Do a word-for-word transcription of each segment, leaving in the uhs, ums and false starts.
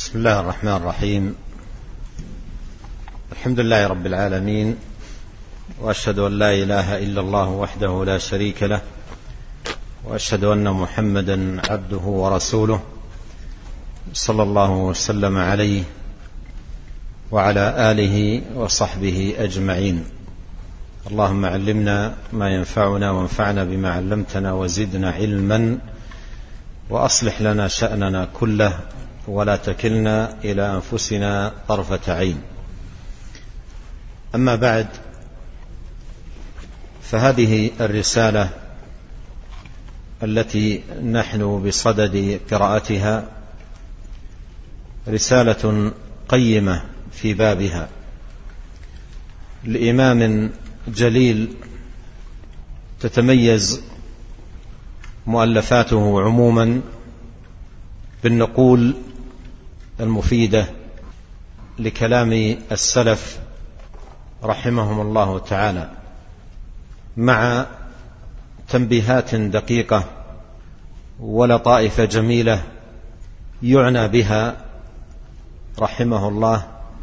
بسم الله الرحمن الرحيم. الحمد لله رب العالمين، وأشهد أن لا إله إلا الله وحده لا شريك له، وأشهد أن محمدا عبده ورسوله، صلى الله وسلم عليه وعلى آله وصحبه أجمعين. اللهم علمنا ما ينفعنا وانفعنا بما علمتنا وزدنا علما، وأصلح لنا شأننا كله ولا تكلنا إلى أنفسنا طرفة عين. أما بعد، فهذه الرسالة التي نحن بصدد قراءتها رسالة قيمة في بابها لإمام جليل تتميز مؤلفاته عموما بالنقول المفيدة لكلام السلف رحمهم الله تعالى، مع تنبيهات دقيقة ولطائف جميلة يعنى بها رحمه الله،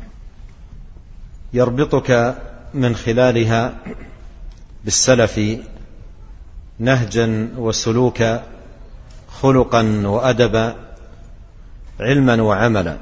يربطك من خلالها بالسلف نهجا وسلوكا، خلقا وأدبا، علما وعملا.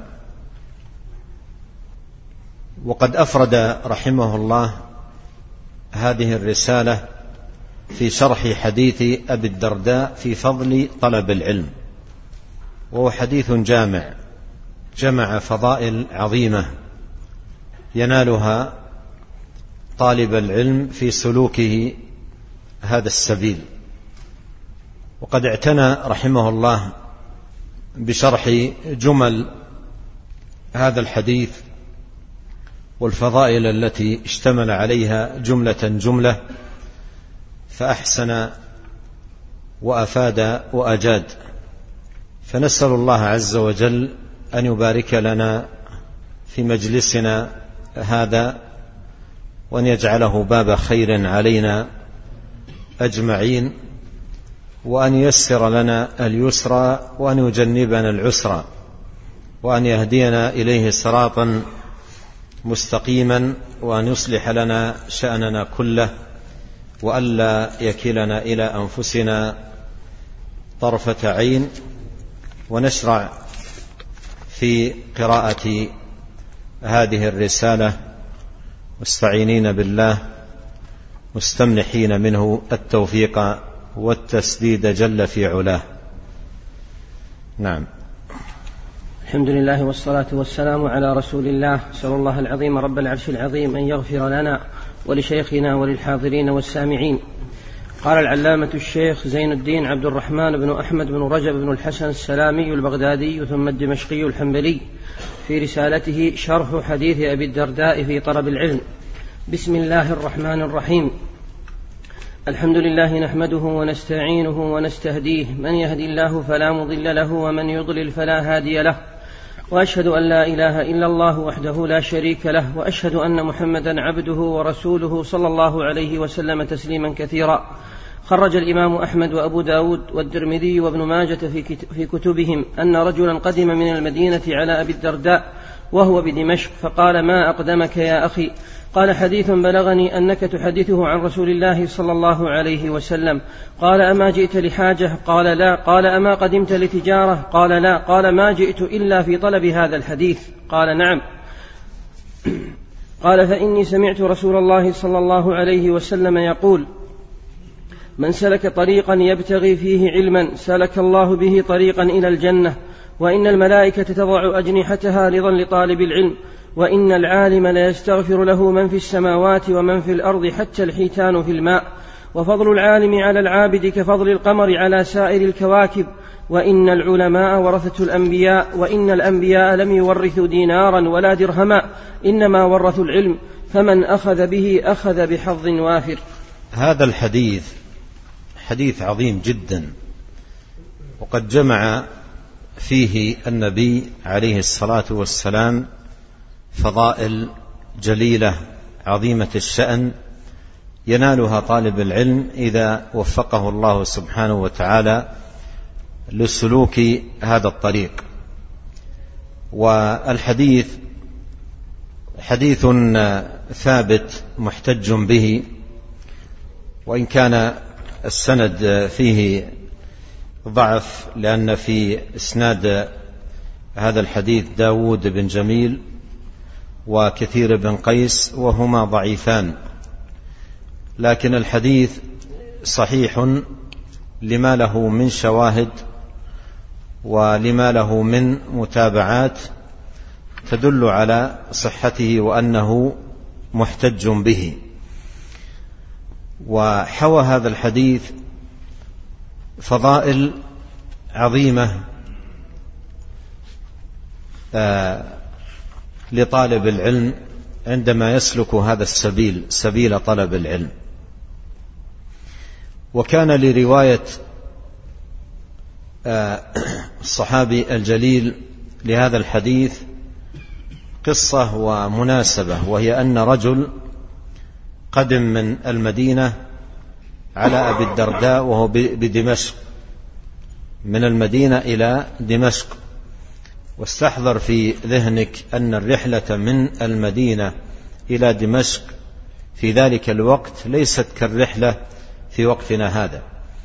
وقد أفرد رحمه الله هذه الرسالة في شرح حديث أبي الدرداء في فضل طلب العلم، وهو حديث جامع، جمع فضائل عظيمة ينالها طالب العلم في سلوكه هذا السبيل. وقد اعتنى رحمه الله بشرح جمل هذا الحديث والفضائل التي اشتمل عليها جملة جملة، فأحسن وأفاد وأجاد. فنسأل الله عز وجل أن يبارك لنا في مجلسنا هذا، وأن يجعله باب خير علينا أجمعين، وأن ييسر لنا اليسرى، وأن يجنبنا العسرى، وأن يهدينا إليه صراطا مستقيما، وأن يصلح لنا شأننا كله، وألا يكلنا إلى أنفسنا طرفة عين. ونشرع في قراءة هذه الرسالة مستعينين بالله، مستمنحين منه التوفيق والتسديد جل في علاه. نعم. الحمد لله والصلاة والسلام على رسول الله. أسأل الله العظيم رب العرش العظيم أن يغفر لنا ولشيخنا وللحاضرين والسامعين. قال العلامة الشيخ زين الدين عبد الرحمن بن أحمد بن رجب بن الحسن السلامي البغدادي ثم الدمشقي الحنبلي في رسالته شرح حديث أبي الدرداء في طلب العلم: بسم الله الرحمن الرحيم. الحمد لله نحمده ونستعينه ونستهديه، من يهدي الله فلا مضل له ومن يضلل فلا هادي له، وأشهد أن لا إله إلا الله وحده لا شريك له، وأشهد أن محمدا عبده ورسوله صلى الله عليه وسلم تسليما كثيرا. خرج الإمام أحمد وأبو داود والترمذي وابن ماجة في كتبهم أن رجلا قدم من المدينة على أبي الدرداء وهو بدمشق، فقال: ما أقدمك يا أخي؟ قال: حديث بلغني أنك تحدثه عن رسول الله صلى الله عليه وسلم. قال: أما جئت لحاجة؟ قال: لا. قال: أما قدمت لتجارة؟ قال: لا. قال: ما جئت إلا في طلب هذا الحديث. قال: نعم. قال: فإني سمعت رسول الله صلى الله عليه وسلم يقول: من سلك طريقا يبتغي فيه علما سلك الله به طريقا إلى الجنة، وإن الملائكة تضع أجنحتها رضا لطالب العلم، وإن العالم لا يستغفر له من في السماوات ومن في الأرض حتى الحيتان في الماء، وفضل العالم على العابد كفضل القمر على سائر الكواكب، وإن العلماء ورثة الأنبياء، وإن الأنبياء لم يورثوا دينارا ولا درهما، إنما ورثوا العلم، فمن أخذ به أخذ بحظ وافر. هذا الحديث حديث عظيم جدا، وقد جمع فيه النبي عليه الصلاة والسلام فضائل جليلة عظيمة الشأن ينالها طالب العلم إذا وفقه الله سبحانه وتعالى لسلوك هذا الطريق. والحديث حديث ثابت محتج به، وإن كان السند فيه ضعف، لأن في إسناد هذا الحديث داود بن جميل وكثير بن قيس وهما ضعيفان، لكن الحديث صحيح لما له من شواهد ولما له من متابعات تدل على صحته وأنه محتج به. وحوى هذا الحديث فضائل عظيمة لطالب العلم عندما يسلك هذا السبيل، سبيل طلب العلم. وكان لرواية الصحابي الجليل لهذا الحديث قصة ومناسبة، وهي أن رجل قدم من المدينة على أبي الدرداء وهو بدمشق، من المدينة إلى دمشق، واستحضر في ذهنك أن الرحلة من المدينة إلى دمشق في ذلك الوقت ليست كالرحلة في وقتنا هذا،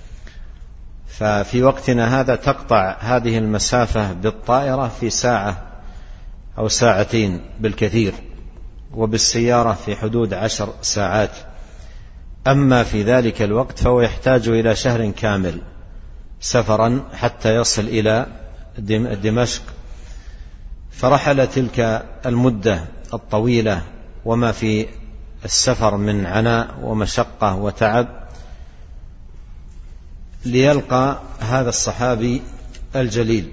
ففي وقتنا هذا تقطع هذه المسافة بالطائرة في ساعة أو ساعتين بالكثير، وبالسيارة في حدود عشر ساعات. أما في ذلك الوقت فهو يحتاج إلى شهر كامل سفرا حتى يصل إلى دمشق. فرحل تلك المدة الطويلة وما في السفر من عناء ومشقة وتعب ليلقى هذا الصحابي الجليل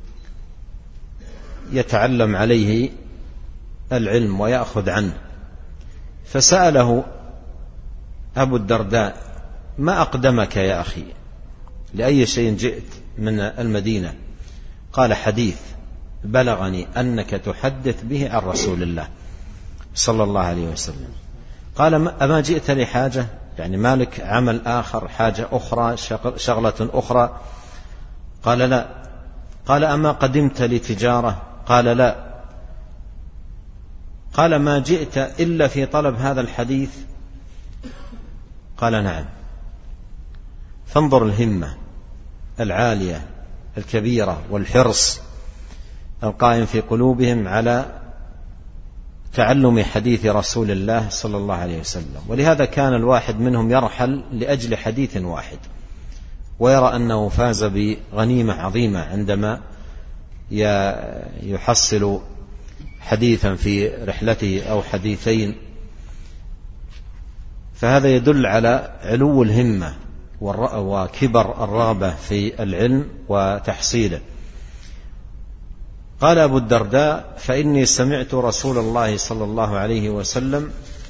يتعلم عليه العلم ويأخذ عنه. فسأله أبو الدرداء: ما أقدمك يا أخي؟ لأي شيء جئت من المدينة؟ قال: حديث بلغني أنك تحدث به عن رسول الله صلى الله عليه وسلم. قال: أما جئت لحاجة؟ يعني مالك عمل آخر، حاجة أخرى، شغلة أخرى؟ قال: لا. قال: أما قدمت لتجارة؟ قال: لا. قال: ما جئت إلا في طلب هذا الحديث؟ قال: نعم. فانظر الهمة العالية الكبيرة والحرص القائم في قلوبهم على تعلم حديث رسول الله صلى الله عليه وسلم. ولهذا كان الواحد منهم يرحل لأجل حديث واحد، ويرى أنه فاز بغنيمة عظيمة عندما يحصل حديثا في رحلته أو حديثين. فهذا يدل على علو الهمة وكبر الرغبة في العلم وتحصيله. قال أبو الدرداء: فإني سمعت رسول الله صلى الله عليه وسلم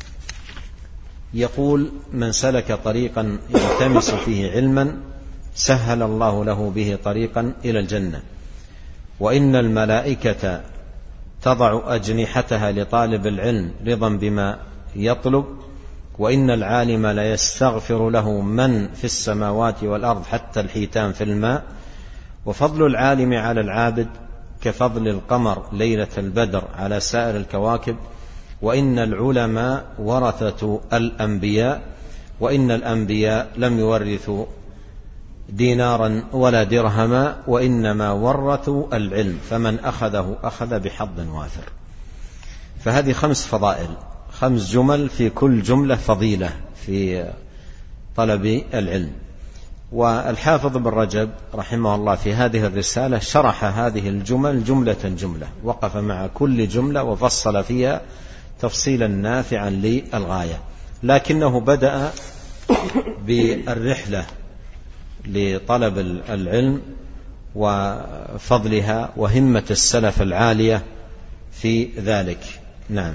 يقول: من سلك طريقا يلتمس فيه علما سهل الله له به طريقا إلى الجنة، وإن الملائكة تضع أجنحتها لطالب العلم رضا بما يطلب، وإن العالم لا يستغفر له من في السماوات والأرض حتى الحيتان في الماء، وفضل العالم على العابد كفضل القمر ليلة البدر على سائر الكواكب، وإن العلماء ورثة الأنبياء، وإن الأنبياء لم يورثوا دينارا ولا درهما، وإنما ورثوا العلم، فمن أخذه أخذ بحظ وافر. فهذه خمس فضائل، خمس جمل في كل جملة فضيلة في طلب العلم. والحافظ ابن رجب رحمه الله في هذه الرسالة شرح هذه الجمل جملة جملة، وقف مع كل جملة وفصل فيها تفصيلا نافعا للغاية، لكنه بدأ بالرحلة لطلب العلم وفضلها وهمة السلف العالية في ذلك. نعم.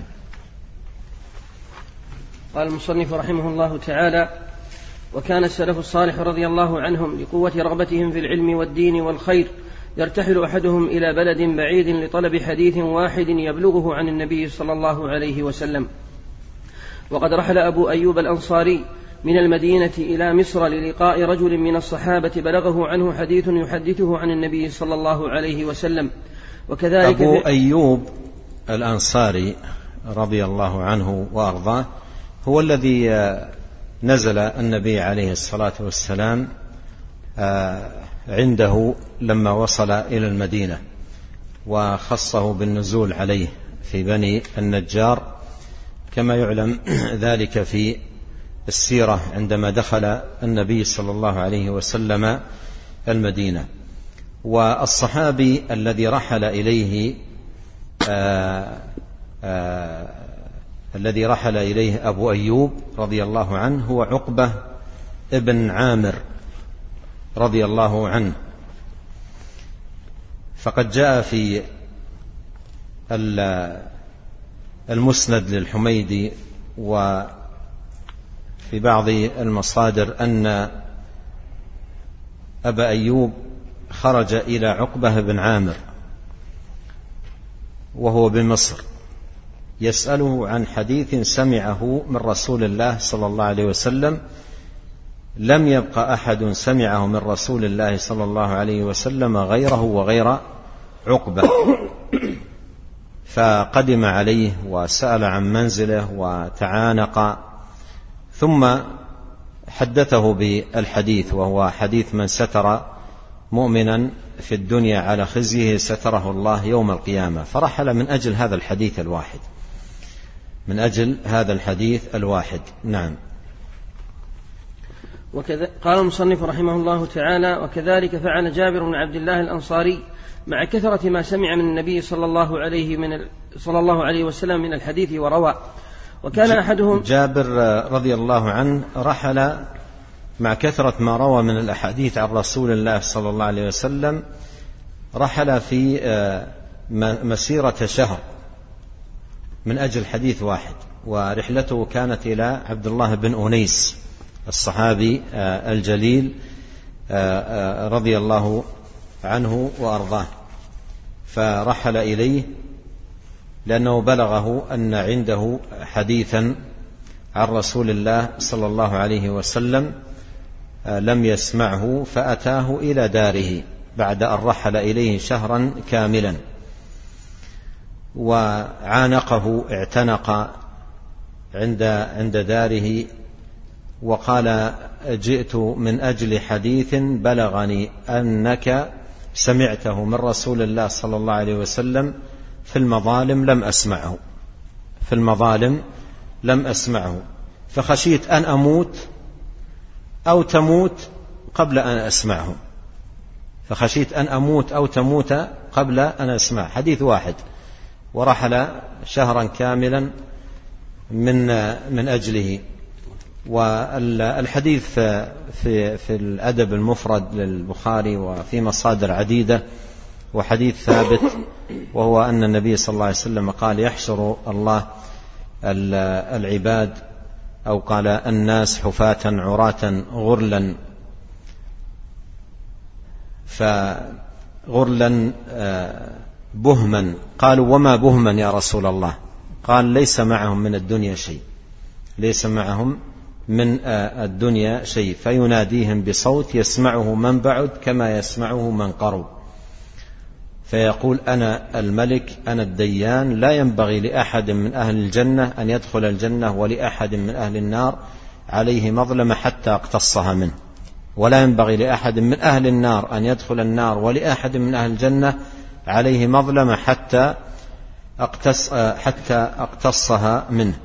قال المصنف رحمه الله تعالى: وكان السلف الصالح رضي الله عنهم لقوة رغبتهم في العلم والدين والخير يرتحل أحدهم إلى بلد بعيد لطلب حديث واحد يبلغه عن النبي صلى الله عليه وسلم. وقد رحل أبو أيوب الأنصاري من المدينة إلى مصر للقاء رجل من الصحابة بلغه عنه حديث يحدثه عن النبي صلى الله عليه وسلم، وكذلك أبو أيوب الأنصاري رضي الله عنه وأرضاه هو الذي نزل النبي عليه الصلاة والسلام عنده لما وصل إلى المدينة، وخصه بالنزول عليه في بني النجار، كما يعلم ذلك في السيرة عندما دخل النبي صلى الله عليه وسلم المدينة. والصحابي الذي رحل إليه آآ آآ الذي رحل إليه أبو أيوب رضي الله عنه هو عقبة ابن عامر رضي الله عنه. فقد جاء في المسند للحميدي وفي بعض المصادر أن أبا أيوب خرج إلى عقبة بن عامر وهو بمصر يسأله عن حديث سمعه من رسول الله صلى الله عليه وسلم، لم يبق أحد سمعه من رسول الله صلى الله عليه وسلم غيره وغير عقبة. فقدم عليه وسأل عن منزله وتعانق، ثم حدثه بالحديث، وهو حديث من ستر مؤمنا في الدنيا على خزيه ستره الله يوم القيامة. فرحل من أجل هذا الحديث الواحد، من أجل هذا الحديث الواحد. نعم. وكذا قال المصنف رحمه الله تعالى: وكذلك فعل جابر بن عبد الله الأنصاري مع كثرة ما سمع من النبي صلى الله عليه من صلى الله عليه وسلم من الحديث وروى. وكان أحدهم جابر رضي الله عنه رحل مع كثرة ما روى من الأحاديث عن رسول الله صلى الله عليه وسلم، رحل في مسيرة شهر من أجل حديث واحد، ورحلته كانت إلى عبد الله بن أنيس الصحابي الجليل رضي الله عنه وأرضاه. فرحل إليه لأنه بلغه أن عنده حديثا عن رسول الله صلى الله عليه وسلم لم يسمعه، فأتاه إلى داره بعد أن رحل إليه شهرا كاملا، وعانقه اعتنق عند عند داره، وقال: جئت من أجل حديث بلغني أنك سمعته من رسول الله صلى الله عليه وسلم في المظالم لم أسمعه في المظالم لم أسمعه فخشيت أن أموت أو تموت قبل أن أسمعه فخشيت أن أموت أو تموت قبل أن أسمع. حديث واحد، ورحل شهرا كاملا من من أجله. والحديث في في الأدب المفرد للبخاري وفي مصادر عديدة، وحديث ثابت، وهو أن النبي صلى الله عليه وسلم قال: يحشر الله العباد، أو قال: الناس حفاة عراة غرلا، فغرلا بهما. قالوا: وما بهما يا رسول الله؟ قال: ليس معهم من الدنيا شيء ليس معهم من الدنيا شيء فيناديهم بصوت يسمعه من بعد كما يسمعه من قرب، فيقول: أنا الملك أنا الديان، لا ينبغي لأحد من أهل الجنة أن يدخل الجنة ولأحد من أهل النار عليه مظلمة حتى أقتصها منه، ولا ينبغي لأحد من أهل النار أن يدخل النار ولأحد من أهل الجنة عليه مظلمة حتى أقتص حتى أقتصها منه.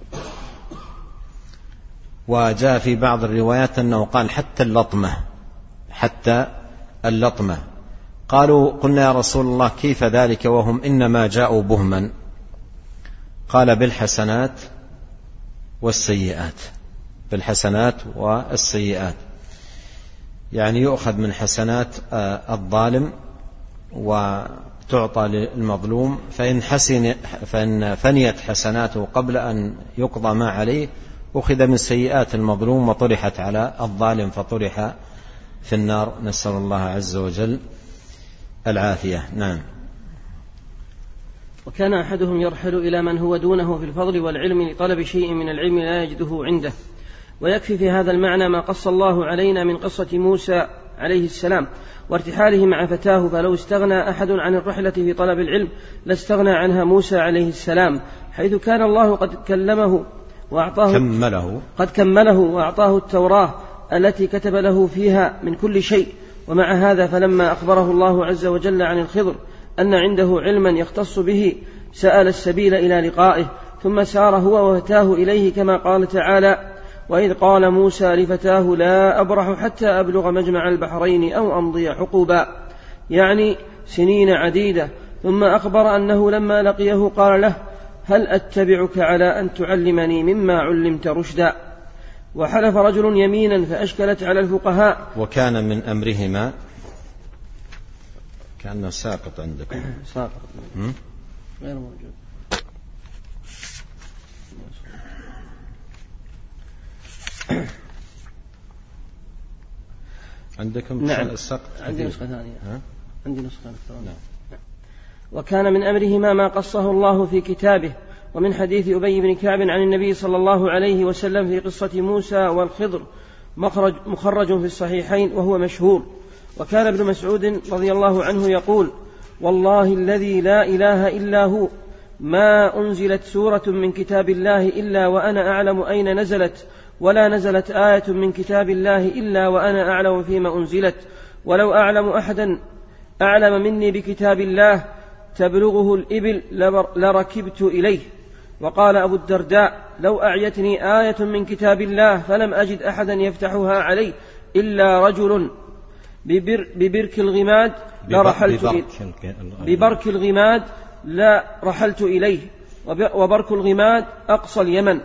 وجاء في بعض الروايات أنه قال: حتى اللطمة حتى اللطمة. قالوا: قلنا يا رسول الله كيف ذلك وهم إنما جاءوا بهما؟ قال: بالحسنات والسيئات بالحسنات والسيئات، يعني يؤخذ من حسنات الظالم وتعطى للمظلوم، فإن, حسن فإن فنيت حسناته قبل أن يقضى ما عليه أخذ من سيئات المظلوم وطرحت على الظالم فطرح في النار، نسأل الله عز وجل العافية. نعم. وكان أحدهم يرحل إلى من هو دونه في الفضل والعلم لطلب شيء من العلم لا يجده عنده. ويكفي في هذا المعنى ما قص الله علينا من قصة موسى عليه السلام، وارتحاله مع فتاه، فلو استغنى أحد عن الرحلة في طلب العلم لاستغنى عنها موسى عليه السلام، حيث كان الله قد كلمه وأعطاه كمله قد كمله وأعطاه التوراة التي كتب له فيها من كل شيء. ومع هذا فلما أخبره الله عز وجل عن الخضر أن عنده علما يختص به سأل السبيل إلى لقائه، ثم سار هو وفتاه إليه، كما قال تعالى: وإذ قال موسى لفتاه لا أبرح حتى أبلغ مجمع البحرين أو أمضي حقوبا، يعني سنين عديدة. ثم أخبر أنه لما لقيه قال له: هل أتبعك على أن تعلمني مما علمت رشدا؟ وحلف رجل يمينا فأشكلت على الفقهاء. وكان من أمرهما كأنه ساقط عندكم ساقط غير موجود. عندكم نعم. السقط عندي نسخة ثانية. ها؟ عندي نسخة ثانية. نعم. وكان من أمرهما ما قصه الله في كتابه. ومن حديث أبي بن كعب عن النبي صلى الله عليه وسلم في قصة موسى والخضر مخرج مخرج في الصحيحين وهو مشهور. وكان ابن مسعود رضي الله عنه يقول: والله الذي لا إله إلا هو ما أنزلت سورة من كتاب الله إلا وأنا أعلم أين نزلت، ولا نزلت آية من كتاب الله إلا وأنا أعلم فيما أنزلت، ولو أعلم أحدا أعلم مني بكتاب الله تبلغه الإبل لركبت إليه. وقال أبو الدرداء: لو أعيتني آية من كتاب الله فلم أجد أحدا يفتحها علي إلا رجل ببر ببرك الغماد لرحلت ببرك الغماد لا رحلت إليه، وبرك الغماد أقصى اليمن.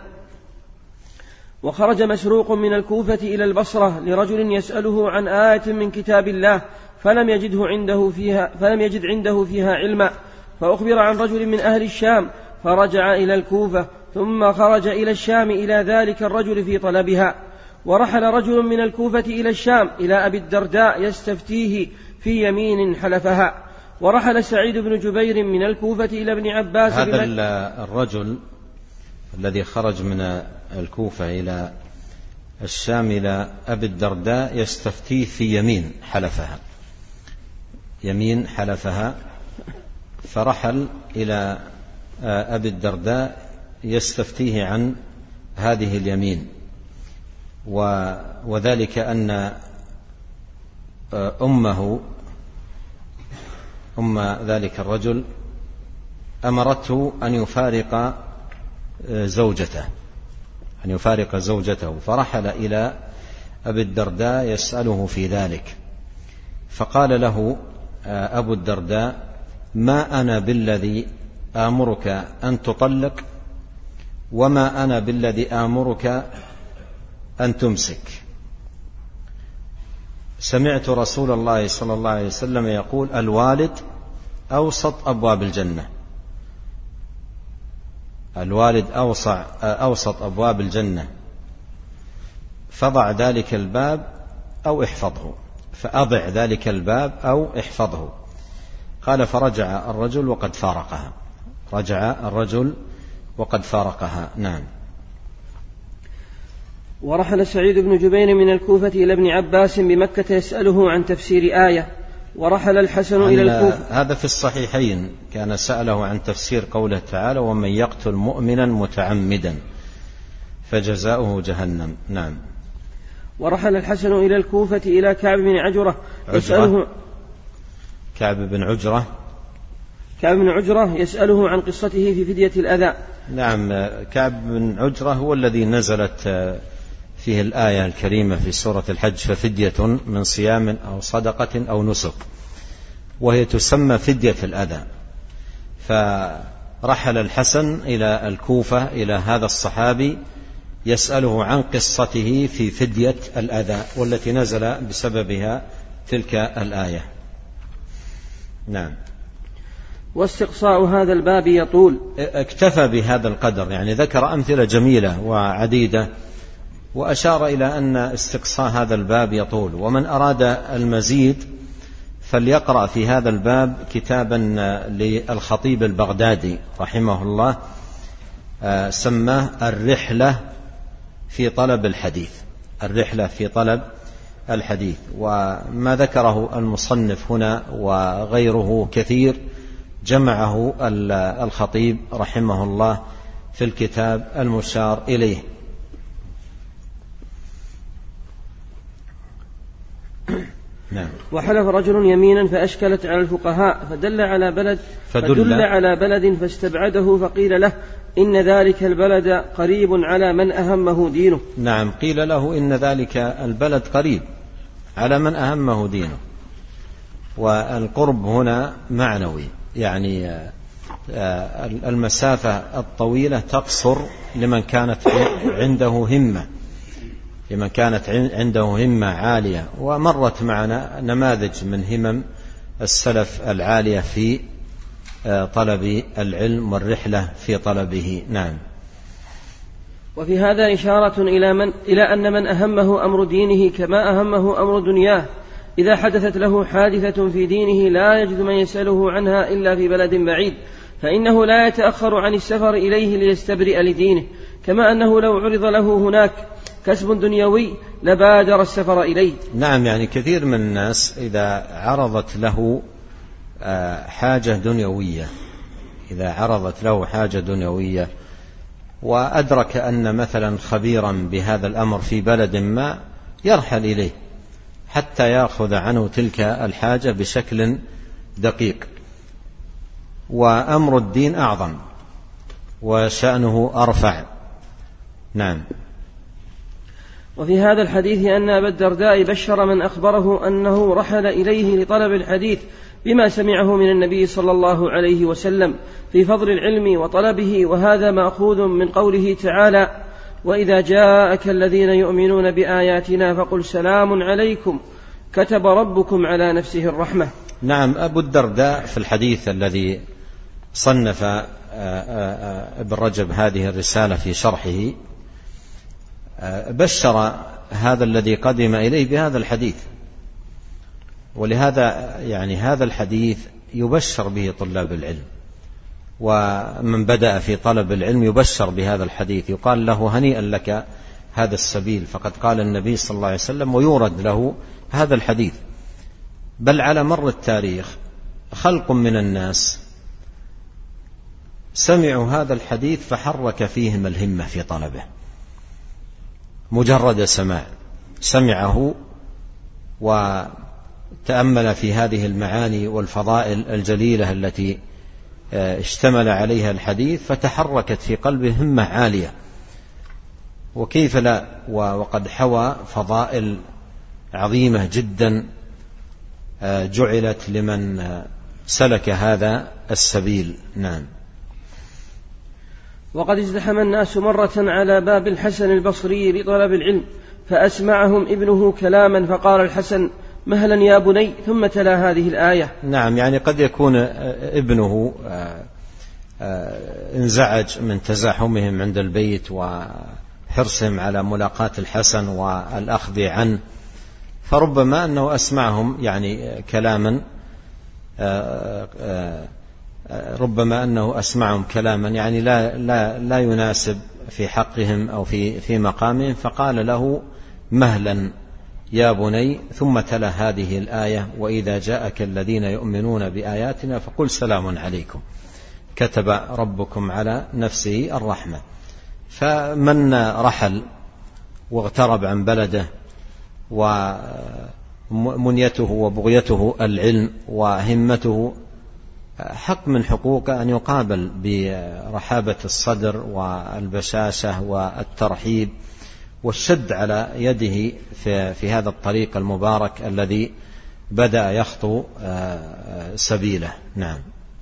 وخرج مسروق من الكوفة إلى البصرة لرجل يسأله عن آية من كتاب الله فلم يجده عنده فيها فلم يجد عنده فيها علما، فأخبر عن رجل من أهل الشام فرجع إلى الكوفة، ثم خرج إلى الشام إلى ذلك الرجل في طلبها. ورحل رجل من الكوفة إلى الشام إلى أبي الدرداء يستفتيه في يمين حلفها. ورحل سعيد بن جبير من الكوفة إلى ابن عباس. هذا الرجل الذي خرج من الكوفة إلى الشام إلى أبي الدرداء يستفتيه في يمين حلفها يمين حلفها فرحل إلى أبي الدرداء يستفتيه عن هذه اليمين، وذلك أن أمه أم ذلك الرجل أمرته أن يفارق زوجته أن يفارق زوجته فرحل إلى أبي الدرداء يسأله في ذلك، فقال له أبو الدرداء: ما أنا بالذي آمرك أن تطلق، وما أنا بالذي آمرك أن تمسك. سمعت رسول الله صلى الله عليه وسلم يقول: الوالد أوسط أبواب الجنة الوالد أوسع أوسط أبواب الجنة، فضع ذلك الباب أو احفظه فأضع ذلك الباب أو احفظه. قال: فرجع الرجل وقد فارقها رجع الرجل وقد فارقها. نعم. ورحل سعيد بن جبير من الكوفة إلى ابن عباس بمكة يسأله عن تفسير آية. ورحل الحسن إلى الكوفة. هذا في الصحيحين، كان سأله عن تفسير قوله تعالى: ومن يقتل مؤمنا متعمدا فجزاؤه جهنم. نعم. ورحل الحسن إلى الكوفة إلى كعب بن عجرة يسأله كعب بن عجرة كعب بن عجرة يسأله عن قصته في فدية الأذى. نعم. كعب بن عجرة هو الذي نزلت فيه الآية الكريمة في سورة الحج: ففدية من صيام أو صدقة أو نسك، وهي تسمى فدية الأذى. فرحل الحسن إلى الكوفة إلى هذا الصحابي يسأله عن قصته في فدية الأذى، والتي نزل بسببها تلك الآية. نعم. واستقصاء هذا الباب يطول. اكتفى بهذا القدر، يعني ذكر أمثلة جميلة وعديدة، وأشار إلى أن استقصاء هذا الباب يطول. ومن أراد المزيد فليقرأ في هذا الباب كتابا للخطيب البغدادي رحمه الله، سماه الرحلة في طلب الحديث الرحلة في طلب الحديث. وما ذكره المصنف هنا وغيره كثير جمعه الخطيب رحمه الله في الكتاب المشار إليه. نعم. وحلف رجل يمينا فأشكلت على الفقهاء فدل على بلد فدل, فدل على بلد فاستبعده فقيل له إن ذلك البلد قريب على من أهمه دينه. نعم، قيل له إن ذلك البلد قريب على من أهمه دينه. والقرب هنا معنوي، يعني المسافة الطويلة تقصر لمن كانت عنده همة لمن كانت عنده همة عالية. ومرت معنا نماذج من همم السلف العالية في طلب العلم والرحلة في طلبه. نعم. وفي هذا إشارة إلى, من إلى أن من أهمه أمر دينه كما أهمه أمر دنياه إذا حدثت له حادثة في دينه لا يجد من يسأله عنها إلا في بلد بعيد، فإنه لا يتأخر عن السفر إليه ليستبرئ لدينه، كما أنه لو عرض له هناك كسب دنيوي لبادر السفر إليه. نعم، يعني كثير من الناس إذا عرضت له حاجة دنيوية إذا عرضت له حاجة دنيوية وأدرك أن مثلا خبيرا بهذا الأمر في بلد ما يرحل إليه حتى يأخذ عنه تلك الحاجة بشكل دقيق. وأمر الدين أعظم وشأنه أرفع. نعم. وفي هذا الحديث أن أبا الدرداء بشر من أخبره أنه رحل إليه لطلب الحديث بما سمعه من النبي صلى الله عليه وسلم في فضل العلم وطلبه، وهذا مأخوذ من قوله تعالى: وإذا جاءك الذين يؤمنون بآياتنا فقل سلام عليكم كتب ربكم على نفسه الرحمة. نعم. أبو الدرداء في الحديث الذي صنف ابن رجب هذه الرسالة في شرحه بشر هذا الذي قدم إليه بهذا الحديث، ولهذا يعني هذا الحديث يبشر به طلاب العلم، ومن بدأ في طلب العلم يبشر بهذا الحديث، يقال له هنيئا لك هذا السبيل، فقد قال النبي صلى الله عليه وسلم، ويورد له هذا الحديث. بل على مر التاريخ خلق من الناس سمعوا هذا الحديث فحرك فيهم الهمة في طلبه، مجرد سماع سمعه وتأمل في هذه المعاني والفضائل الجليلة التي اشتمل عليها الحديث فتحركت في قلبه همة عالية. وكيف لا وقد حوى فضائل عظيمة جدا جعلت لمن سلك هذا السبيل. نعم. وقد ازدحم الناس مرة على باب الحسن البصري لطلب العلم فأسمعهم ابنه كلاما فقال الحسن: مهلا يا بني، ثم تلا هذه الآية. نعم، يعني قد يكون ابنه انزعج من تزاحمهم عند البيت وحرصهم على ملاقاة الحسن والأخذ عنه، فربما أنه أسمعهم يعني كلاما ربما أنه أسمعهم كلاما يعني لا لا لا يناسب في حقهم أو في في مقامهم، فقال له: مهلا يا بني، ثم تلا هذه الآية: وإذا جاءك الذين يؤمنون بآياتنا فقل سلام عليكم كتب ربكم على نفسه الرحمة. فمن رحل واغترب عن بلده ومنيته وبغيته العلم وهمته، حق من حقوقه أن يقابل برحابة الصدر والبشاشة والترحيب والشد على يده في, في هذا الطريق المبارك الذي بدأ يخطو سبيله. نعم.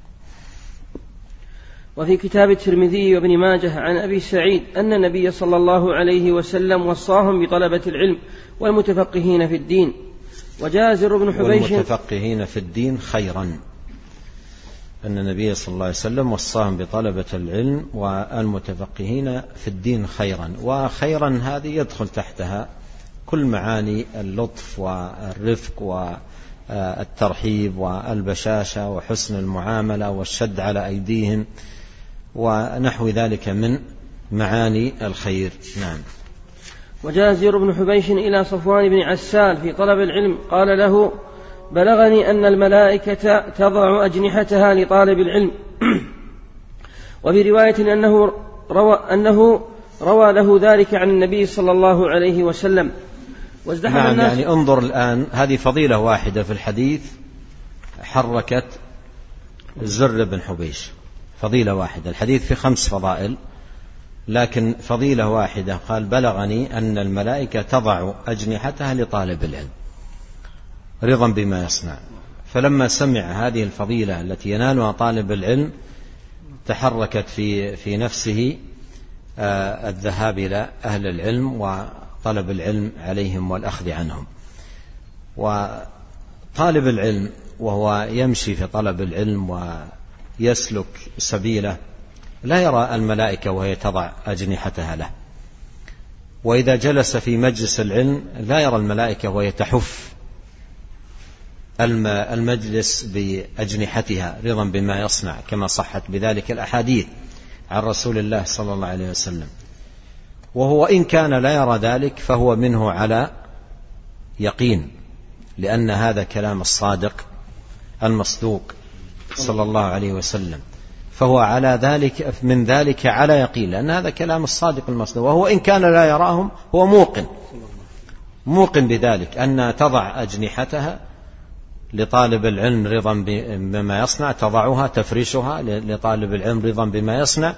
وفي كتاب الترمذي وابن ماجه عن أبي سعيد أن النبي صلى الله عليه وسلم وصاهم بطلبة العلم والمتفقهين في الدين. وجازر بن حبيش والمتفقهين في الدين خيرا، أن النبي صلى الله عليه وسلم وصاهم بطلبة العلم والمتفقهين في الدين خيرا، وخيرا هذه يدخل تحتها كل معاني اللطف والرفق والترحيب والبشاشة وحسن المعاملة والشد على أيديهم ونحو ذلك من معاني الخير. نعم. وجاء زير بن حبيش إلى صفوان بن عسال في طلب العلم قال له: بلغني أن الملائكة تضع أجنحتها لطالب العلم. وفي رواية أنه روى, أنه روى له ذلك عن النبي صلى الله عليه وسلم. وازدحم نعم الناس. يعني انظر الآن، هذه فضيلة واحدة في الحديث حركت زر بن حبيش، فضيلة واحدة. الحديث في خمس فضائل، لكن فضيلة واحدة قال: بلغني أن الملائكة تضع أجنحتها لطالب العلم رضا بما يصنع. فلما سمع هذه الفضيلة التي ينالها طالب العلم تحركت في في نفسه آه الذهاب إلى أهل العلم وطلب العلم عليهم والأخذ عنهم. وطالب العلم وهو يمشي في طلب العلم ويسلك سبيله لا يرى الملائكة وهي تضع أجنحتها له، وإذا جلس في مجلس العلم لا يرى الملائكة وهي تحف المجلس بأجنحتها رضا بما يصنع، كما صحت بذلك الأحاديث عن رسول الله صلى الله عليه وسلم. وهو إن كان لا يرى ذلك فهو منه على يقين، لأن هذا كلام الصادق المصدوق صلى الله عليه وسلم، فهو على ذلك من ذلك على يقين، لأن هذا كلام الصادق المصدوق. وهو إن كان لا يراهم هو موقن موقن بذلك، أن تضع أجنحتها لطالب العلم رضا بما يصنع، تضعها تفرشها لطالب العلم رضا بما يصنع،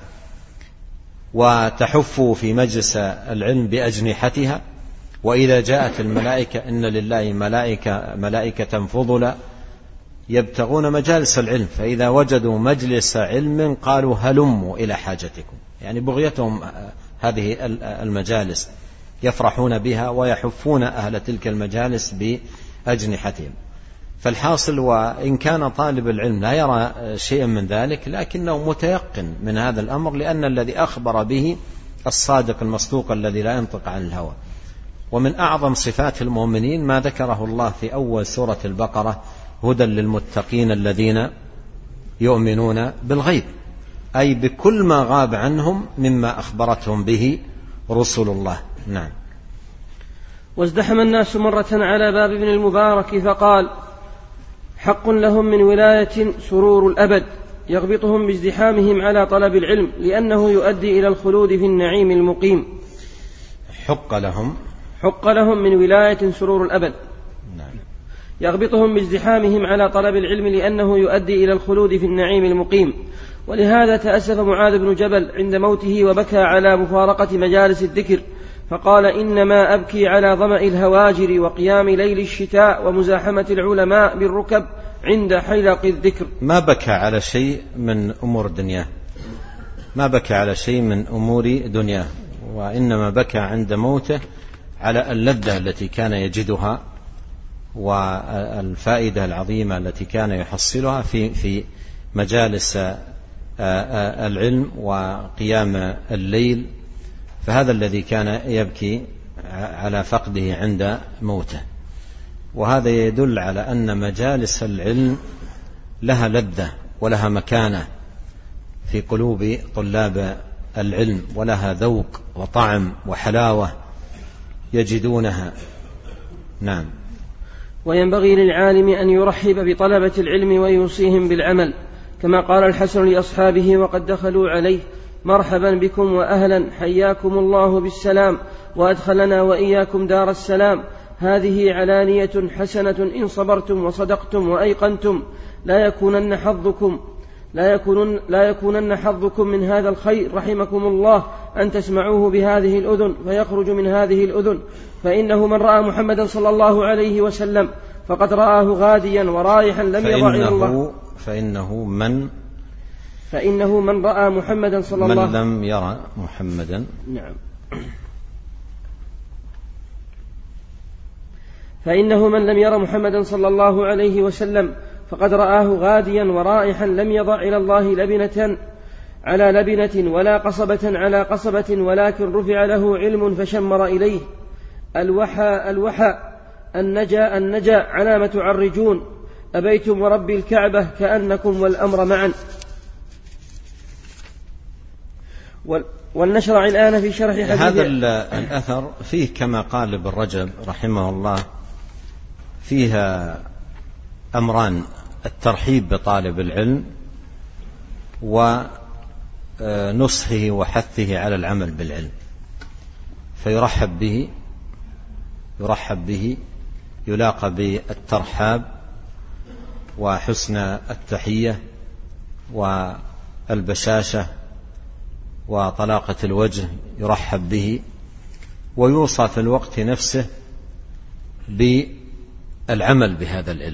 وتحف في مجلس العلم بأجنحتها. وإذا جاءت الملائكة إن لله ملائكة ملائكة فضلا يبتغون مجالس العلم، فإذا وجدوا مجلس علم قالوا هلموا إلى حاجتكم، يعني بغيتهم هذه المجالس يفرحون بها ويحفون أهل تلك المجالس بأجنحتهم. فالحاصل، وإن كان طالب العلم لا يرى شيئا من ذلك لكنه متيقن من هذا الأمر، لأن الذي أخبر به الصادق المصدوق الذي لا ينطق عن الهوى. ومن أعظم صفات المؤمنين ما ذكره الله في أول سورة البقرة: هدى للمتقين الذين يؤمنون بالغيب، أي بكل ما غاب عنهم مما أخبرتهم به رسل الله. نعم. وازدحم الناس مرة على باب ابن المبارك فقال: حق لهم من ولاية سرور الأبد يغبطهم بازدحامهم على طلب العلم، لأنه يؤدي إلى الخلود في النعيم المقيم. حق لهم حق لهم من ولاية سرور الأبد نعم. يغبطهم بازدحامهم على طلب العلم، لأنه يؤدي إلى الخلود في النعيم المقيم. ولهذا تأسف معاذ بن جبل عند موته وبكى على مفارقة مجالس الذكر، فقال: إنما أبكي على ظمأ الهواجر وقيام ليل الشتاء ومزاحمة العلماء بالركب عند حلق الذكر. ما بكى على شيء من أمور دنياه، ما بكى على شيء من أمور دنياه، وإنما بكى عند موته على اللذة التي كان يجدها والفائدة العظيمة التي كان يحصلها في في مجالس العلم وقيام الليل، فهذا الذي كان يبكي على فقده عند موته. وهذا يدل على أن مجالس العلم لها لذة ولها مكانة في قلوب طلاب العلم، ولها ذوق وطعم وحلاوة يجدونها. نعم. وينبغي للعالم أن يرحب بطلبة العلم ويوصيهم بالعمل، كما قال الحسن لأصحابه وقد دخلوا عليه: مرحبا بكم وأهلا، حياكم الله بالسلام، وأدخلنا وإياكم دار السلام. هذه علانية حسنة إن صبرتم وصدقتم وأيقنتم، لا يكونن حظكم لا يكونن, لا يكونن حظكم من هذا الخير رحمكم الله أن تسمعوه بهذه الأذن فيخرج من هذه الأذن. فإنه من رأى محمدا صلى الله عليه وسلم فقد رآه غاديا ورايحا لم يضع إلى الله. فإنه من فإنه من رأى محمدا صلى الله من لم يرى محمدا نعم فإنه من لم يرى محمدا صلى الله عليه وسلم فقد رآه غاديا ورائحا لم يضع إلى الله لبنة على لبنة ولا قصبة على قصبة، ولكن رفع له علم فشمر إليه. الوحى الوحى النجا النجا علامة تعرجون، أبيتم ورب الكعبة كأنكم والأمر معا. ولنشرع الآن في شرح حديث هذا الأثر فيه كما قال ابن رجب رحمه الله فيها أمران: الترحيب بطالب العلم ونصحه وحثه على العمل بالعلم، فيرحب به يرحب به يلاقى بالترحاب وحسن التحية والبشاشة وطلاقة الوجه، يرحب به ويوصى في الوقت نفسه بالعمل بهذا العلم،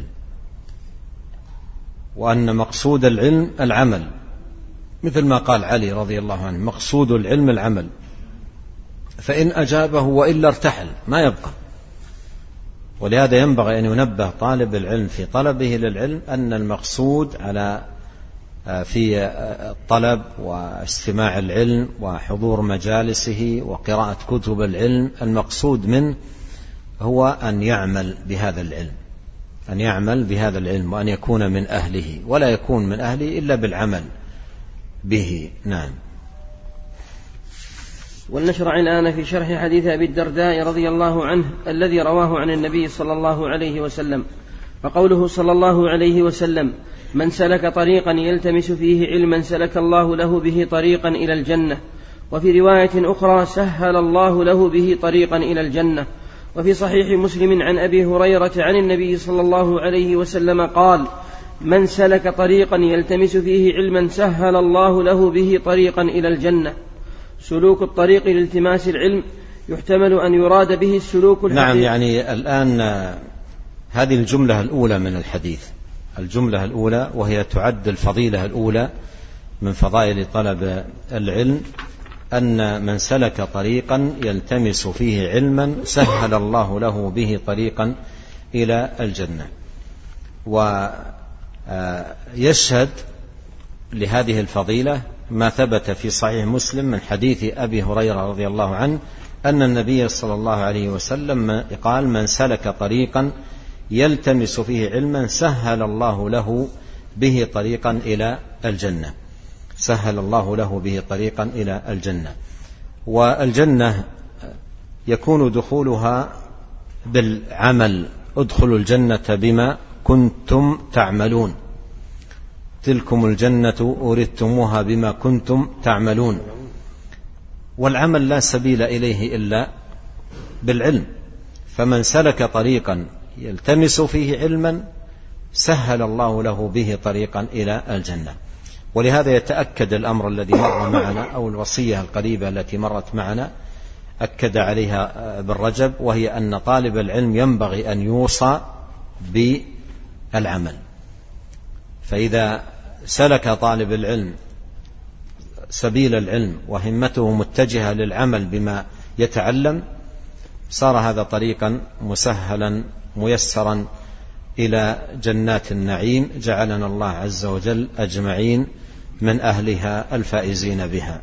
وأن مقصود العلم العمل، مثل ما قال علي رضي الله عنه: مقصود العلم العمل، فإن أجابه وإلا ارتحل ما يبقى. ولهذا ينبغي أن ينبه طالب العلم في طلبه للعلم أن المقصود على في الطلب واستماع العلم وحضور مجالسه وقراءة كتب العلم، المقصود منه هو أن يعمل بهذا العلم، أن يعمل بهذا العلم وأن يكون من أهله، ولا يكون من أهله إلا بالعمل به. نعم. ولنشرع الآن في شرح حديث أبي الدرداء رضي الله عنه الذي رواه عن النبي صلى الله عليه وسلم. فقوله صلى الله عليه وسلم: من سلك طريقا يلتمس فيه علما سلك الله له به طريقا إلى الجنة. وفي رواية أخرى: سهل الله له به طريقا إلى الجنة. وفي صحيح مسلم عن أبي هريرة عن النبي صلى الله عليه وسلم قال: من سلك طريقا يلتمس فيه علما سهل الله له به طريقا إلى الجنة. سلوك الطريق لالتماس العلم يحتمل أن يراد به السلوك الحقيقي. نعم، يعني الآن هذه الجملة الأولى من الحديث، الجملة الأولى وهي تعد الفضيلة الأولى من فضائل طلب العلم، أن من سلك طريقا يلتمس فيه علما سهل الله له به طريقا إلى الجنة. ويشهد لهذه الفضيلة ما ثبت في صحيح مسلم من حديث أبي هريرة رضي الله عنه أن النبي صلى الله عليه وسلم قال: من سلك طريقا يلتمس فيه علما سهل الله له به طريقا إلى الجنة، سهل الله له به طريقا إلى الجنة. والجنة يكون دخولها بالعمل: ادخلوا الجنة بما كنتم تعملون، تلكم الجنة أوردتموها بما كنتم تعملون. والعمل لا سبيل إليه إلا بالعلم، فمن سلك طريقا يلتمس فيه علما سهل الله له به طريقا إلى الجنة. ولهذا يتأكد الأمر الذي مر معنا، أو الوصية القريبة التي مرت معنا أكد عليها ابن رجب، وهي أن طالب العلم ينبغي أن يوصى بالعمل. فإذا سلك طالب العلم سبيل العلم وهمته متجهة للعمل بما يتعلم صار هذا طريقا مسهلا ميسرا إلى جنات النعيم، جعلنا الله عز وجل أجمعين من أهلها الفائزين بها.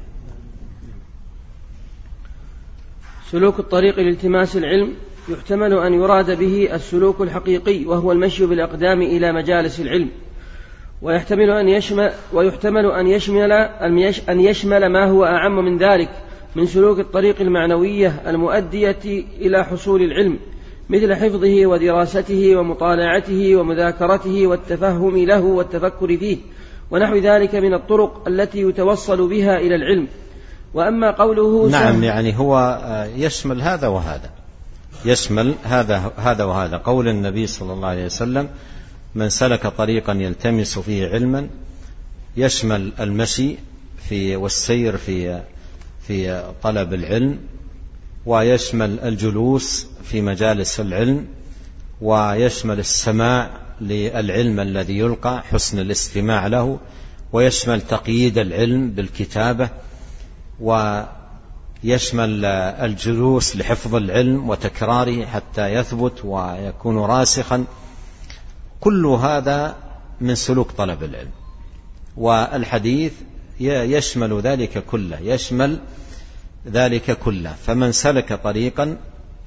سلوك الطريق لالتماس العلم يحتمل أن يراد به السلوك الحقيقي، وهو المشي بالأقدام إلى مجالس العلم، ويحتمل أن يشمل ويحتمل أن يشمل أن يشمل ما هو أعم من ذلك من سلوك الطريق المعنوية المؤدية إلى حصول العلم، مثل حفظه ودراسته ومطالعته ومذاكرته والتفهم له والتفكر فيه ونحو ذلك من الطرق التي يتوصل بها إلى العلم. وأما قوله نعم، يعني هو يشمل هذا وهذا، يشمل هذا هذا وهذا. قول النبي صلى الله عليه وسلم: من سلك طريقا يلتمس فيه علما، يشمل المشي في والسير في في طلب العلم، ويشمل الجلوس في مجالس العلم، ويشمل السماع للعلم الذي يلقى، حسن الاستماع له، ويشمل تقييد العلم بالكتابة، ويشمل الجلوس لحفظ العلم وتكراره حتى يثبت ويكون راسخا. كل هذا من سلوك طلب العلم، والحديث يشمل ذلك كله، يشمل ذلك كله. فمن سلك طريقا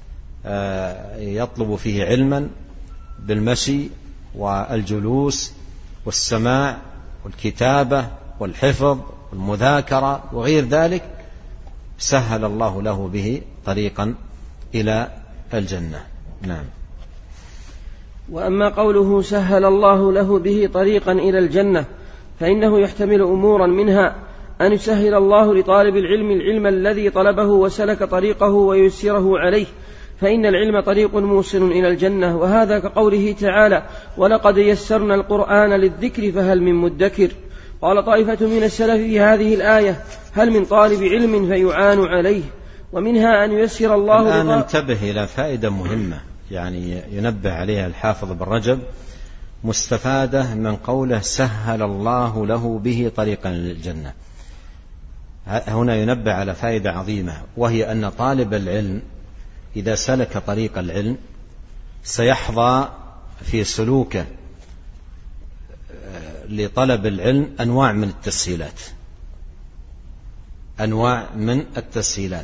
يطلب فيه علما بالمشي والجلوس والسماع والكتابة والحفظ المذاكرة وغير ذلك سهل الله له به طريقا إلى الجنة. نعم. وأما قوله سهل الله له به طريقا إلى الجنة فإنه يحتمل أمورا، منها أن يسهل الله لطالب العلم العلم الذي طلبه وسلك طريقه ويسره عليه، فإن العلم طريق موصل إلى الجنة، وهذا كقوله تعالى ولقد يسرنا القرآن للذكر فهل من مدكر. قال طائفة من السلف في هذه الآية هل من طالب علم فيعان عليه، ومنها أن ييسر الله. الآن ننتبه إلى فائدة مهمة يعني ينبه عليها الحافظ بن رجب، مستفادة من قوله سهل الله له به طريقا للجنة. هنا ينبه على فائدة عظيمة، وهي أن طالب العلم إذا سلك طريق العلم سيحظى في سلوكه لطلب العلم أنواع من التسهيلات، أنواع من التسهيلات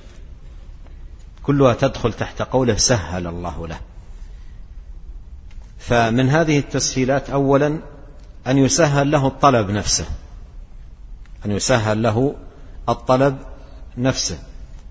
كلها تدخل تحت قوله سهل الله له. فمن هذه التسهيلات أولا أن يسهل له الطلب نفسه، أن يسهل له الطلب نفسه،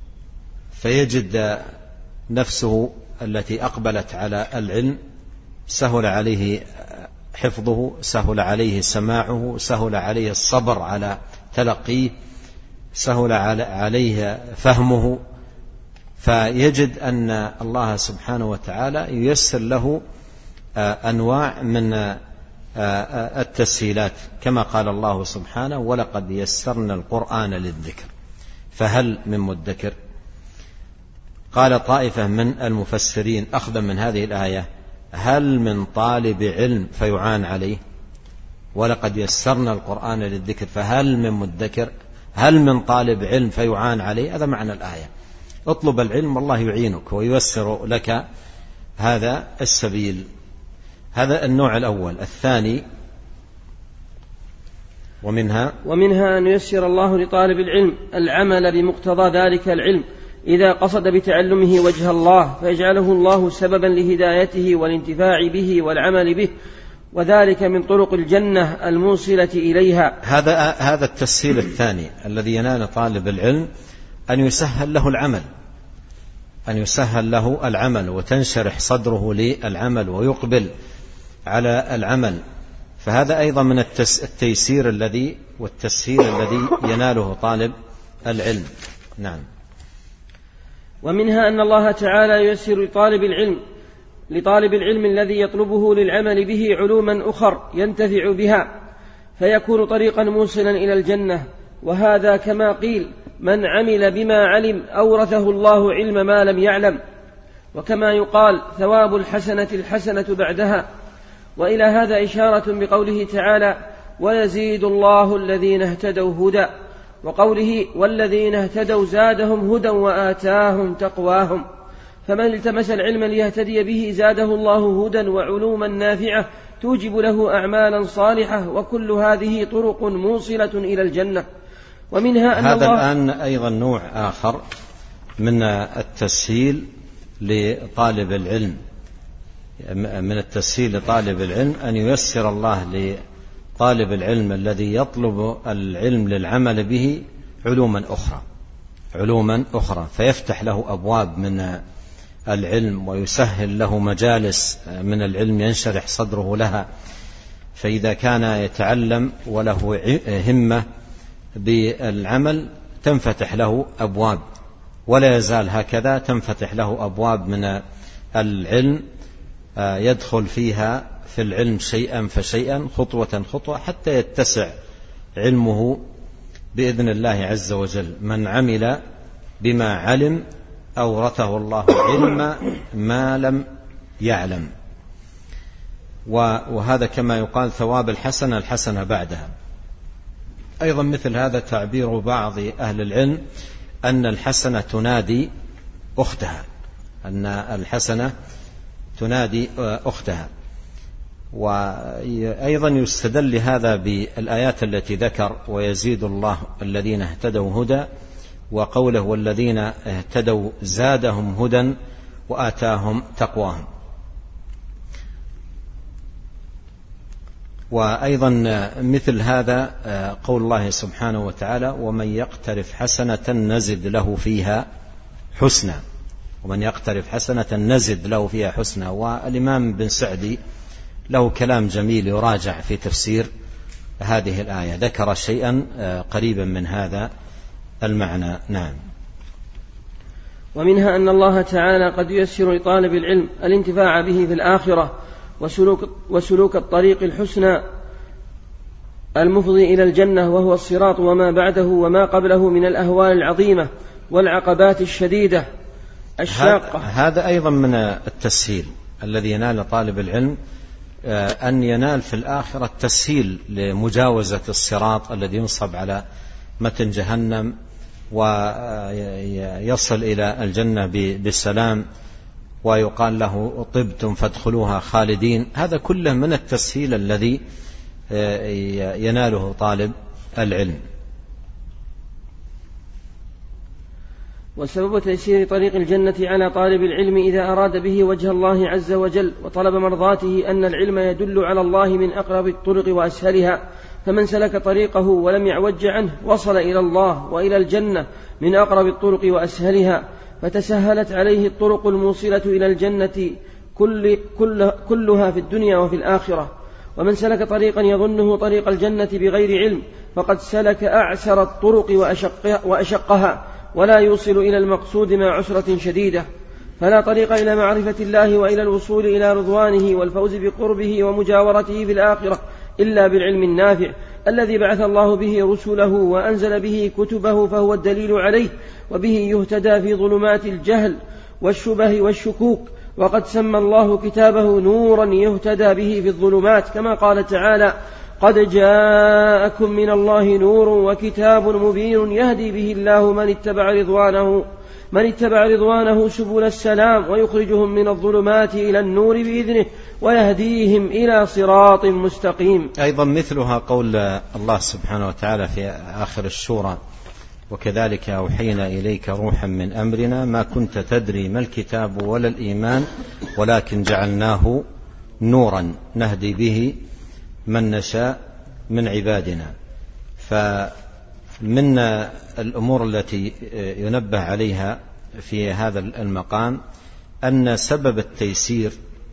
فيجد نفسه التي أقبلت على العلم سهل عليه حفظه، سهل عليه سماعه، سهل عليه الصبر على تلقيه، سهل عليه فهمه، فيجد أن الله سبحانه وتعالى ييسر له أنواع من التسهيلات، كما قال الله سبحانه ولقد يسرنا القرآن للذكر فهل من مدكر. قال طائفة من المفسرين أخذا من هذه الآية هل من طالب علم فيعان عليه، ولقد يسرنا القرآن للذكر فهل من مدكر، هل من طالب علم فيعان عليه، هذا معنى الآية. اطلب العلم والله يعينك وييسر لك هذا السبيل. هذا النوع الأول. الثاني ومنها ومنها أن ييسر الله لطالب العلم العمل بمقتضى ذلك العلم إذا قصد بتعلمه وجه الله، فيجعله الله سببا لهدايته والانتفاع به والعمل به، وذلك من طرق الجنة الموصلة إليها. هذا هذا التسهيل الثاني الذي ينال طالب العلم، أن يسهل له العمل، أن يسهل له العمل وتنشرح صدره للعمل ويقبل على العمل، فهذا أيضا من التيسير الذي والتسهيل الذي يناله طالب العلم. نعم. ومنها أن الله تعالى ييسر لطالب العلم لطالب العلم الذي يطلبه للعمل به علوما أخر ينتفع بها، فيكون طريقا موصلا إلى الجنة، وهذا كما قيل من عمل بما علم أورثه الله علم ما لم يعلم، وكما يقال ثواب الحسنة الحسنة بعدها. وإلى هذا إشارة بقوله تعالى ويزيد الله الذين اهتدوا هدى، وقوله والذين اهتدوا زادهم هدى وآتاهم تقواهم، فمن التمس العلم ليهتدي به زاده الله هدى وعلوما نافعة توجب له أعمالا صالحة، وكل هذه طرق موصلة إلى الجنة. ومنها أن هذا الله الآن أيضا نوع آخر من التسهيل لطالب العلم، من التسهيل لطالب العلم أن ييسر الله لطالب العلم الذي يطلب العلم للعمل به علوما أخرى علوما أخرى فيفتح له أبواب من العلم ويسهل له مجالس من العلم ينشرح صدره لها، فإذا كان يتعلم وله همة بالعمل تنفتح له أبواب، ولا يزال هكذا تنفتح له أبواب من العلم يدخل فيها في العلم شيئا فشيئا خطوة خطوة حتى يتسع علمه بإذن الله عز وجل. من عمل بما علم أورثه الله علم ما لم يعلم، وهذا كما يقال ثواب الحسنة الحسنة بعدها. أيضا مثل هذا تعبير بعض أهل العلم أن الحسنة تنادي أختها، أن الحسنة تنادي أختها. وأيضا يستدل لهذا بالآيات التي ذكر ويزيد الله الذين اهتدوا هدى، وقوله والذين اهتدوا زادهم هدى وآتاهم تقواهم. وأيضا مثل هذا قول الله سبحانه وتعالى: ومن يقترف حسنة نزد له فيها حسنى، ومن يقترف حسنة نزد له فيها حسنى. والإمام بن سعدي له كلام جميل يراجع في تفسير هذه الآية، ذكر شيئا قريبا من هذا المعنى. نعم. ومنها أن الله تعالى قد ييسر لطالب العلم الانتفاع به في الآخرة وسلوك, وسلوك الطريق الحسنى المفضي إلى الجنة، وهو الصراط وما بعده وما قبله من الأهوال العظيمة والعقبات الشديدة الشاقة. هذا أيضا من التسهيل الذي ينال طالب العلم، أن ينال في الآخرة التسهيل لمجاوزة الصراط الذي ينصب على متن جهنم ويصل إلى الجنة بالسلام، ويقال له طبتم فادخلوها خالدين. هذا كله من التسهيل الذي يناله طالب العلم. وسبب تيسير طريق الجنة على طالب العلم إذا أراد به وجه الله عز وجل وطلب مرضاته أن العلم يدل على الله من أقرب الطرق وأسهلها، فمن سلك طريقه ولم يعوج عنه وصل إلى الله وإلى الجنة من أقرب الطرق وأسهلها، فتسهلت عليه الطرق الموصلة إلى الجنة كل كل كلها في الدنيا وفي الآخرة. ومن سلك طريقا يظنه طريق الجنة بغير علم فقد سلك أعسر الطرق وأشقها، ولا يوصل إلى المقصود مع عسرة شديدة. فلا طريق إلى معرفة الله وإلى الوصول إلى رضوانه والفوز بقربه ومجاورته في الآخرة إلا بالعلم النافع الذي بعث الله به رسله وأنزل به كتبه، فهو الدليل عليه، وبه يهتدى في ظلمات الجهل والشبه والشكوك. وقد سمى الله كتابه نورا يهتدى به في الظلمات، كما قال تعالى: قد جاءكم من الله نور وكتاب مبين يهدي به الله من اتبع رضوانه من اتبع رضوانه سبل السلام ويخرجهم من الظلمات إلى النور بإذنه ويهديهم إلى صراط مستقيم. أيضا مثلها قول الله سبحانه وتعالى في آخر الشورى: وكذلك أوحينا إليك روحا من أمرنا ما كنت تدري ما الكتاب ولا الإيمان ولكن جعلناه نورا نهدي به من نشاء من عبادنا. فمن الأمور التي ينبه عليها في هذا المقام أن سبب التيسير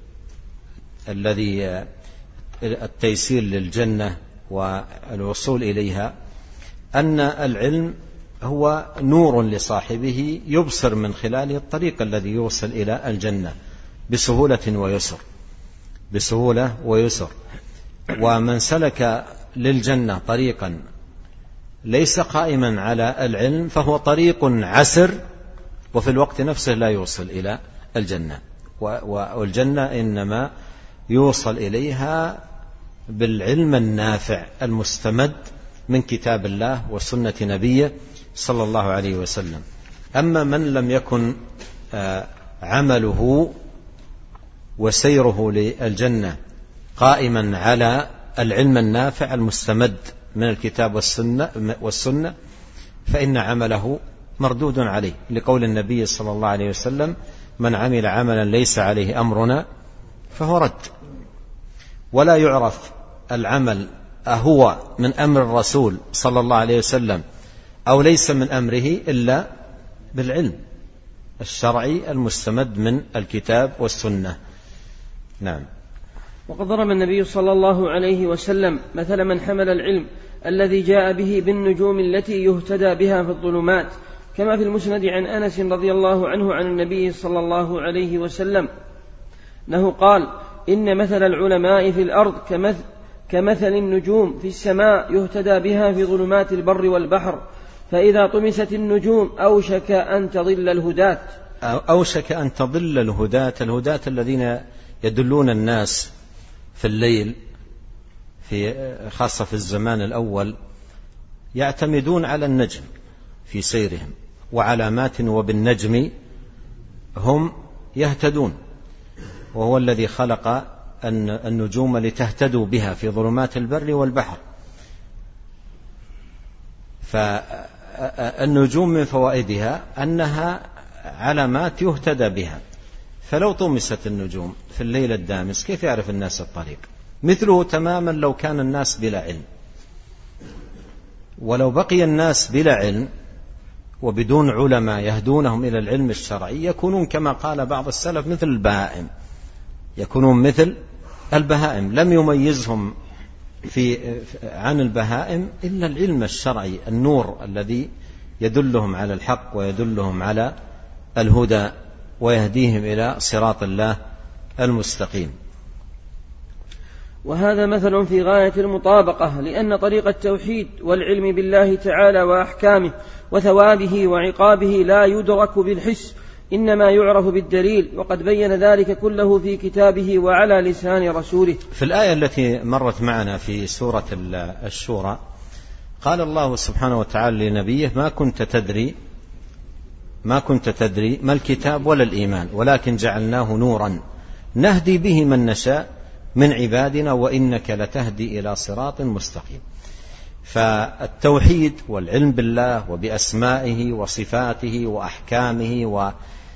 الذي التيسير للجنة والوصول إليها أن العلم هو نور لصاحبه يبصر من خلاله الطريق الذي يوصل إلى الجنة بسهولة ويسر بسهولة ويسر. ومن سلك للجنة طريقا ليس قائما على العلم فهو طريق عسر، وفي الوقت نفسه لا يوصل إلى الجنة. والجنة إنما يوصل إليها بالعلم النافع المستمد من كتاب الله وسنة نبيه صلى الله عليه وسلم. أما من لم يكن عمله وسيره للجنة قائما على العلم النافع المستمد من الكتاب والسنة, والسنة فإن عمله مردود عليه، لقول النبي صلى الله عليه وسلم: من عمل عملا ليس عليه أمرنا فهو رد. ولا يعرف العمل أهو من أمر الرسول صلى الله عليه وسلم أو ليس من أمره إلا بالعلم الشرعي المستمد من الكتاب والسنة. نعم. وقد ضرب النبي صلى الله عليه وسلم مثل من حمل العلم الذي جاء به بالنجوم التي يهتدى بها في الظلمات، كما في المسند عن أنس رضي الله عنه عن النبي صلى الله عليه وسلم أنه قال: إن مثل العلماء في الأرض كمثل, كمثل النجوم في السماء يهتدى بها في ظلمات البر والبحر، فإذا طمست النجوم أوشك أن تضل الهداة أوشك أن تضل الهداة الهداة الذين يدلون الناس في الليل، في خاصة في الزمان الأول، يعتمدون على النجم في سيرهم وعلامات، وبالنجم هم يهتدون، وهو الذي خلق النجوم لتهتدوا بها في ظلمات البر والبحر. فالنجوم من فوائدها أنها علامات يهتدى بها، فلو طمست النجوم في الليل الدامس كيف يعرف الناس الطريق؟ مثله تماما لو كان الناس بلا علم. ولو بقي الناس بلا علم وبدون علماء يهدونهم إلى العلم الشرعي يكونون كما قال بعض السلف مثل البهائم، يكونون مثل البهائم، لم يميزهم في عن البهائم إلا العلم الشرعي، النور الذي يدلهم على الحق ويدلهم على الهدى ويهديهم إلى صراط الله المستقيم. وهذا مثل في غاية المطابقة، لأن طريق التوحيد والعلم بالله تعالى وأحكامه وثوابه وعقابه لا يدرك بالحس، إنما يعرف بالدليل، وقد بين ذلك كله في كتابه وعلى لسان رسوله. في الآية التي مرت معنا في سورة الشورى قال الله سبحانه وتعالى لنبيه: ما كنت تدري ما كنت تدري ما الكتاب ولا الإيمان ولكن جعلناه نورا نهدي به من نشاء من عبادنا وإنك لتهدي إلى صراط مستقيم. فالتوحيد والعلم بالله وبأسمائه وصفاته وأحكامه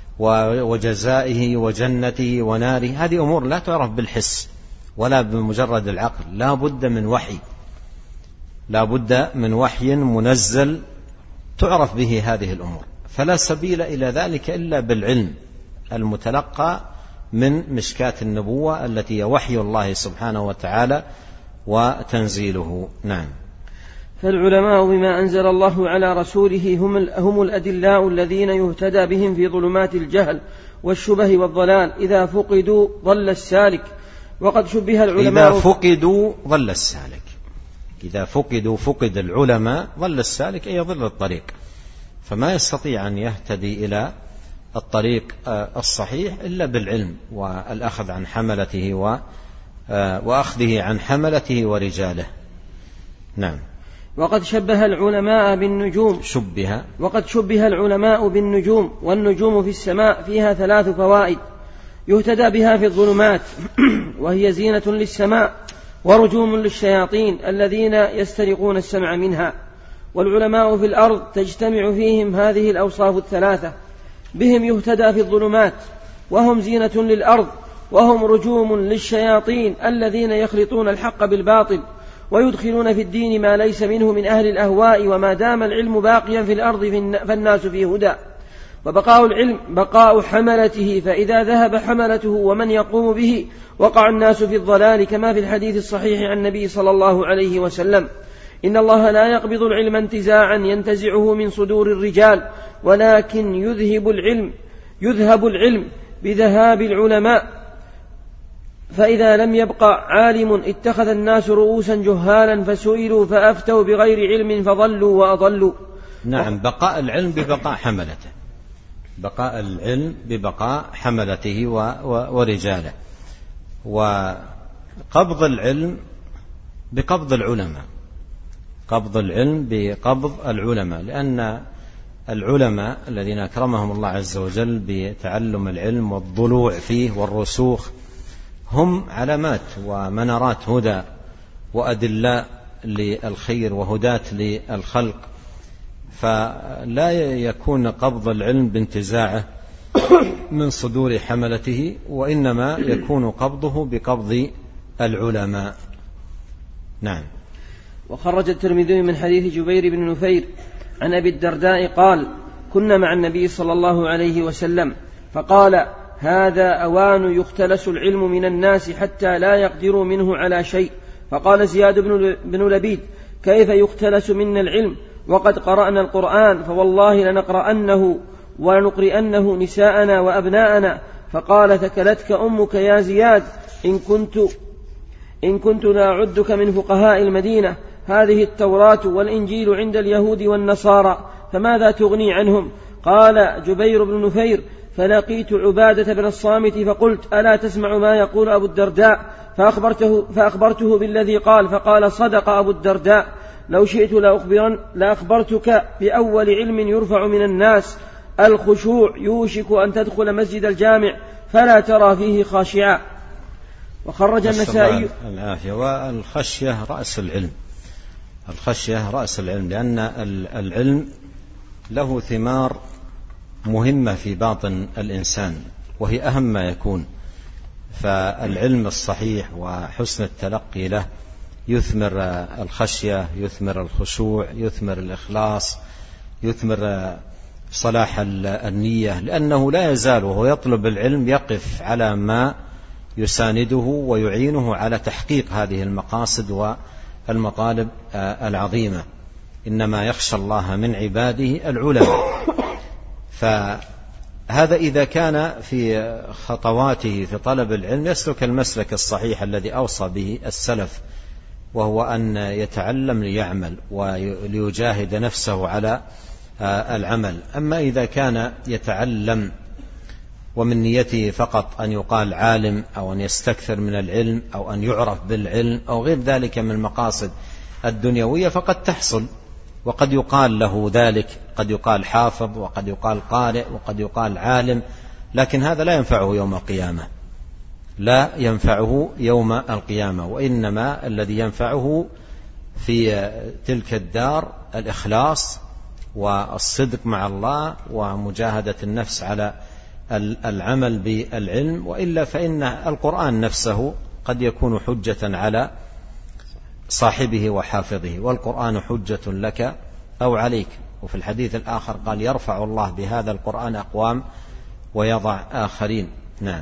وجزائه وجنته وناره، هذه أمور لا تعرف بالحس ولا بمجرد العقل، لا بد من وحي، لا بد من وحي منزل تعرف به هذه الأمور، فلا سبيل إلى ذلك إلا بالعلم المتلقى من مشكاة النبوة التي هي وحي الله سبحانه وتعالى وتنزيله. نعم. فالعلماء بما أنزل الله على رسوله هم, هم الأدلاء الذين يهتدى بهم في ظلمات الجهل والشبه والضلال، إذا فقدوا ضل السالك. وقد شبه العلماء إذا فقدوا ضل السالك، إذا فقدوا فقد العلماء ضل السالك أي ضل الطريق، فما يستطيع أن يهتدي إلى الطريق الصحيح إلا بالعلم والأخذ عن حملته وأخذه عن حملته ورجاله. نعم. وقد شبه العلماء بالنجوم شبه وقد شبه العلماء بالنجوم، والنجوم في السماء فيها ثلاث فوائد يهتدى بها في الظلمات وهي زينة للسماء ورجوم للشياطين الذين يسترقون السمع منها. والعلماء في الأرض تجتمع فيهم هذه الأوصاف الثلاثة، بهم يهتدى في الظلمات وهم زينة للأرض وهم رجوم للشياطين الذين يخلطون الحق بالباطل ويدخلون في الدين ما ليس منه من أهل الأهواء. وما دام العلم باقيا في الأرض فالناس في هدى. وبقاء العلم بقاء حملته، فإذا ذهب حملته ومن يقوم به وقع الناس في الضلال، كما في الحديث الصحيح عن النبي صلى الله عليه وسلم: إن الله لا يقبض العلم انتزاعا ينتزعه من صدور الرجال، ولكن يذهب العلم يذهب العلم بذهاب العلماء، فإذا لم يبقى عالم اتخذ الناس رؤوسا جهالا فسئلوا فأفتوا بغير علم فضلوا وأضلوا. نعم. بقاء العلم ببقاء حملته، بقاء العلم ببقاء حملته ورجاله، وقبض العلم بقبض العلماء، قبض العلم بقبض العلماء، لأن العلماء الذين أكرمهم الله عز وجل بتعلم العلم والضلوع فيه والرسوخ هم علامات ومنارات هدى وأدلاء للخير وهداة للخلق، فلا يكون قبض العلم بانتزاعه من صدور حملته، وإنما يكون قبضه بقبض العلماء. نعم. وخرج الترمذي من حديث جبير بن نفير عن أبي الدرداء قال: كنا مع النبي صلى الله عليه وسلم فقال: هذا أوان يختلس العلم من الناس حتى لا يقدروا منه على شيء. فقال زياد بن لبيد: كيف يختلس منا العلم وقد قرأنا القرآن؟ فوالله لنقرأنه ولنقرئنه نساءنا وأبناءنا. فقال: ثكلتك أمك يا زياد، إن كنت إن كنت لا أعدك من فقهاء المدينة. هذه التوراة والإنجيل عند اليهود والنصارى، فماذا تغني عنهم؟ قال جبير بن نفير: فلقيت عبادة بن الصامت فقلت: ألا تسمع ما يقول أبو الدرداء؟ فأخبرته, فأخبرته بالذي قال، فقال: صدق أبو الدرداء، لو شئت لأخبرن لأخبرتك بأول علم يرفع من الناس: الخشوع، يوشك أن تدخل مسجد الجامع فلا ترى فيه خاشعا. وخرج النسائي العافية. والخشية رأس العلم، الخشية رأس العلم، لأن العلم له ثمار مهمة في باطن الإنسان، وهي أهم ما يكون، فالعلم الصحيح وحسن التلقي له يثمر الخشية، يثمر الخشوع، يثمر الإخلاص، يثمر صلاح النية، لأنه لا يزال وهو يطلب العلم يقف على ما يسانده ويعينه على تحقيق هذه المقاصد والمطالب العظيمة. إنما يخشى الله من عباده العلماء. فهذا إذا كان في خطواته في طلب العلم يسلك المسلك الصحيح الذي أوصى به السلف، وهو أن يتعلم ليعمل وليجاهد نفسه على العمل. أما إذا كان يتعلم ومن نيته فقط أن يقال عالم أو أن يستكثر من العلم أو أن يعرف بالعلم أو غير ذلك من المقاصد الدنيوية فقد تحصل، وقد يقال له ذلك، قد يقال حافظ وقد يقال قارئ وقد يقال عالم، لكن هذا لا ينفعه يوم القيامة، لا ينفعه يوم القيامة. وإنما الذي ينفعه في تلك الدار الإخلاص والصدق مع الله ومجاهدة النفس على العمل بالعلم. وإلا فإن القرآن نفسه قد يكون حجة على صاحبه وحافظه، والقرآن حجة لك أو عليك. وفي الحديث الآخر قال يرفع الله بهذا القرآن أقوام ويضع آخرين. نعم.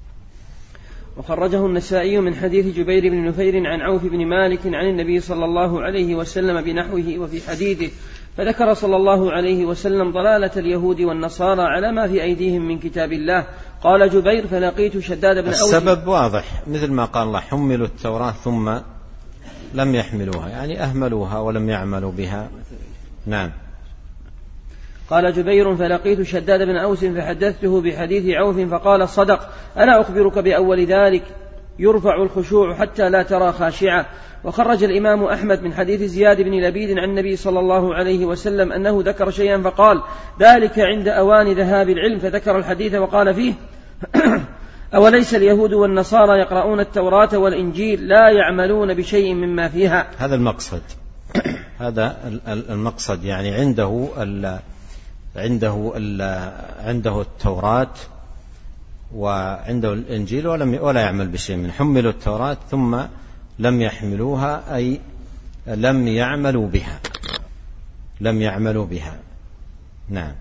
وخرجه النسائي من حديث جبير بن نفير عن عوف بن مالك عن النبي صلى الله عليه وسلم بنحوه. وفي حديثه فذكر صلى الله عليه وسلم ضلالة اليهود والنصارى على ما في أيديهم من كتاب الله. قال جبير فلقيت شداد بن أوس. السبب واضح، مثل ما قال الله حملوا التوراة ثم لم يحملوها، يعني أهملوها ولم يعملوا بها. نعم. قال جبير فلقيت شداد بن أوس فحدثته بحديث عوف فقال صدق، أنا أخبرك بأول ذلك يرفع الخشوع حتى لا ترى خاشعة. وخرج الإمام أحمد من حديث زياد بن لبيد عن النبي صلى الله عليه وسلم أنه ذكر شيئا فقال ذلك عند أوان ذهاب العلم، فذكر الحديث وقال فيه أوليس اليهود والنصارى يقرؤون التوراة والإنجيل لا يعملون بشيء مما فيها. هذا المقصد، هذا المقصد، يعني عنده ال عنده ال عنده التوراة وعنده الإنجيل ولم ولا يعمل بشيء من. حملوا التوراة ثم لم يحملوها، أي لم يعملوا بها، لم يعملوا بها. نعم.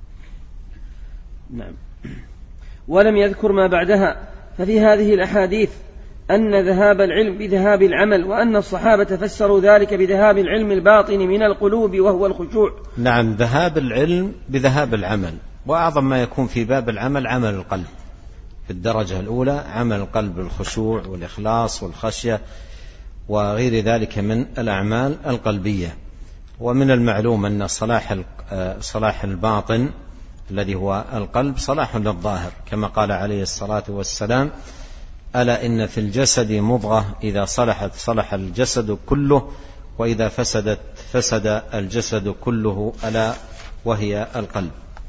نعم. ولم يذكر ما بعدها. ففي هذه الأحاديث أن ذهاب العلم بذهاب العمل، وأن الصحابة فسروا ذلك بذهاب العلم الباطن من القلوب وهو الخشوع. نعم، ذهاب العلم بذهاب العمل، وأعظم ما يكون في باب العمل عمل القلب في الدرجة الأولى، عمل القلب بالخشوع والإخلاص والخشية وغير ذلك من الأعمال القلبية. ومن المعلوم أن صلاح صلاح الباطن الذي هو القلب صلاح للظاهر، كما قال عليه الصلاة والسلام ألا إن في الجسد مضغة إذا صلحت صلح الجسد كله وإذا فسدت فسد الجسد كله ألا وهي القلب.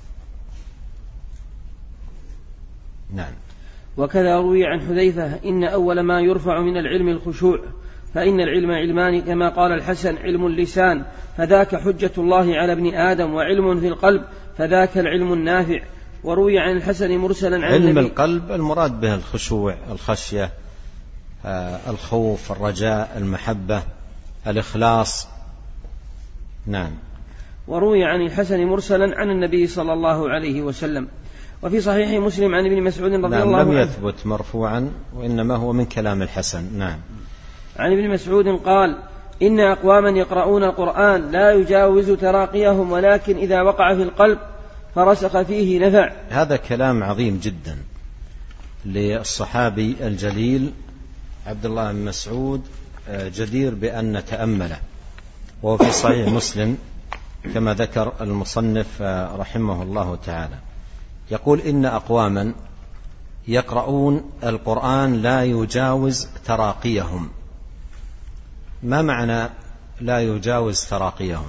نعم. وكذا روي عن حذيفة إن أول ما يرفع من العلم الخشوع، فإن العلم علمان كما قال الحسن علم اللسان فذاك حجة الله على ابن آدم، وعلم في القلب فذاك العلم النافع. وروي عن الحسن مرسلا عن علم النبي. القلب المراد به الخشوع، الخشية، آه الخوف، الرجاء، المحبة، الإخلاص. نعم. وروي عن الحسن مرسلا عن النبي صلى الله عليه وسلم. وفي صحيح مسلم عن ابن مسعود رضي نعم الله عنه لم يثبت مرفوعا، وإنما هو من كلام الحسن. نعم. عن ابن مسعود قال إن أقواما يقرؤون القرآن لا يجاوز تراقيهم، ولكن إذا وقع في القلب فرسخ فيه نفع. هذا كلام عظيم جدا للصحابي الجليل عبد الله بن مسعود، جدير بأن نتأمله. وهو في صحيح مسلم كما ذكر المصنف رحمه الله تعالى، يقول إن أقواما يقرؤون القرآن لا يجاوز تراقيهم. ما معنى لا يجاوز تراقيهم؟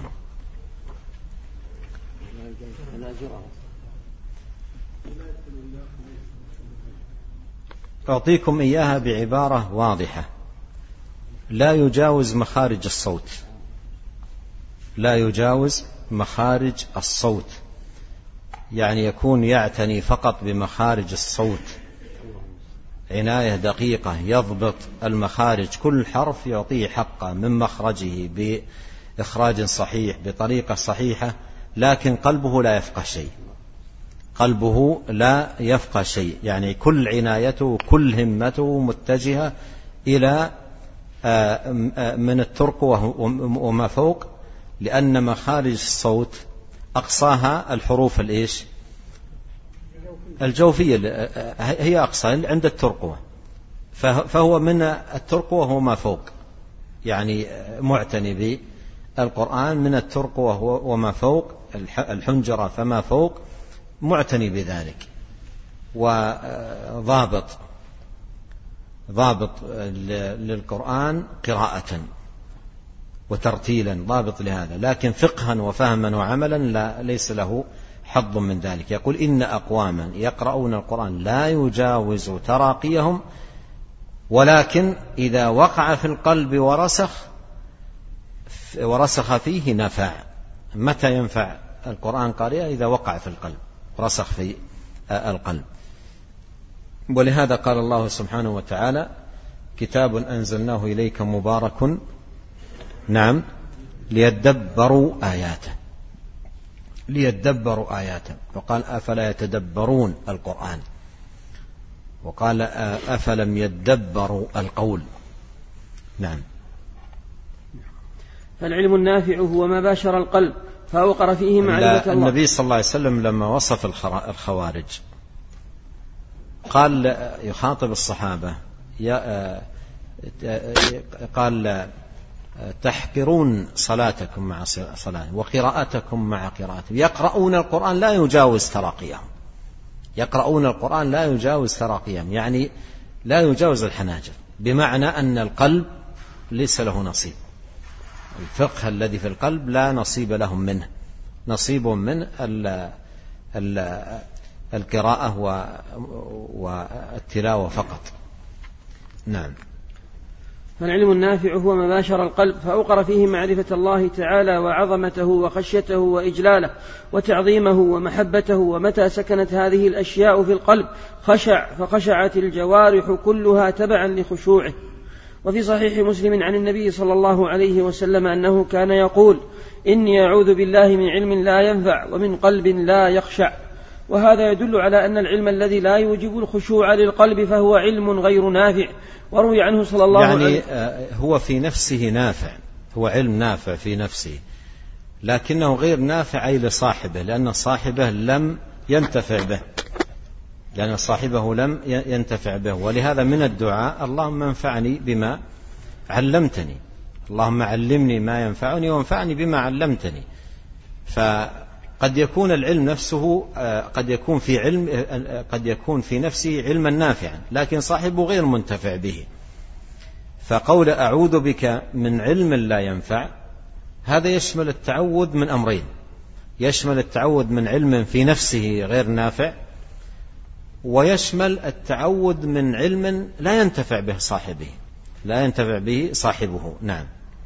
أعطيكم إياها بعبارة واضحة، لا يجاوز مخارج الصوت، لا يجاوز مخارج الصوت، يعني يكون يعتني فقط بمخارج الصوت عناية دقيقة، يضبط المخارج، كل حرف يعطيه حقه من مخرجه بإخراج صحيح بطريقة صحيحة، لكن قلبه لا يفقه شيء، قلبه لا يفقه شيء، يعني كل عنايته كل همته متجهة إلى من الترقوة وما فوق، لأن مخارج الصوت أقصاها الحروف الإيش الجوفية، هي أقصى عند الترقوة، فهو من الترقوة وما فوق، يعني معتني بالقرآن من الترقوة وما فوق، الحنجرة فما فوق، معتني بذلك، وضابط ضابط للقرآن قراءة وترتيلا، ضابط لهذا، لكن فقها وفهما وعملا لا، ليس له حظ من ذلك. يقول إن أقواما يقرؤون القرآن لا يجاوز تراقيهم، ولكن إذا وقع في القلب ورسخ ورسخ فيه نفع. متى ينفع القرآن قارئا؟ إذا وقع في القلب، رسخ في القلب. ولهذا قال الله سبحانه وتعالى كتاب أنزلناه إليك مبارك نعم ليدبروا آياته، ليدبروا آياته، وقال أفلا يتدبرون القرآن، وقال أفلم يدبروا القول. نعم. فالعلم النافع هو ما باشر القلب فأوقر فيه معرفة الله. النبي صلى الله عليه وسلم لما وصف الخوارج قال يخاطب الصحابة قال تحقرون صلاتكم مع صلاة وقراءتكم مع قراءتهم، يقرؤون القرآن لا يجاوز تراقيهم، يقرؤون القرآن لا يجاوز تراقيهم، يعني لا يجاوز الحناجر، بمعنى أن القلب ليس له نصيب، الفقه الذي في القلب لا نصيب لهم منه، نصيب من ال ال القراءة والتلاوة فقط. نعم. فالعلم النافع هو ما باشر القلب فأوقر فيه معرفة الله تعالى وعظمته وخشيته وإجلاله وتعظيمه ومحبته، ومتى سكنت هذه الأشياء في القلب خشع، فخشعت الجوارح كلها تبعا لخشوعه. وفي صحيح مسلم عن النبي صلى الله عليه وسلم أنه كان يقول إني أعوذ بالله من علم لا ينفع ومن قلب لا يخشع. وهذا يدل على أن العلم الذي لا يوجب الخشوع للقلب فهو علم غير نافع. وروي عنه صلى الله يعني عليه يعني هو في نفسه نافع، هو علم نافع في نفسه، لكنه غير نافع أي لصاحبه، لأن صاحبه لم ينتفع به، لأن صاحبه لم ينتفع به. ولهذا من الدعاء اللهم انفعني بما علمتني، اللهم علمني ما ينفعني وانفعني بما علمتني. فقد يكون العلم نفسه قد يكون في علم قد يكون في نفسه علما نافعا، لكن صاحبه غير منتفع به. فقول أعوذ بك من علم لا ينفع هذا يشمل التعوذ من أمرين، يشمل التعوذ من علم في نفسه غير نافع، ويشمل التعوذ من علم لا ينتفع به صاحبه، لا ينتفع به صاحبه. نعم.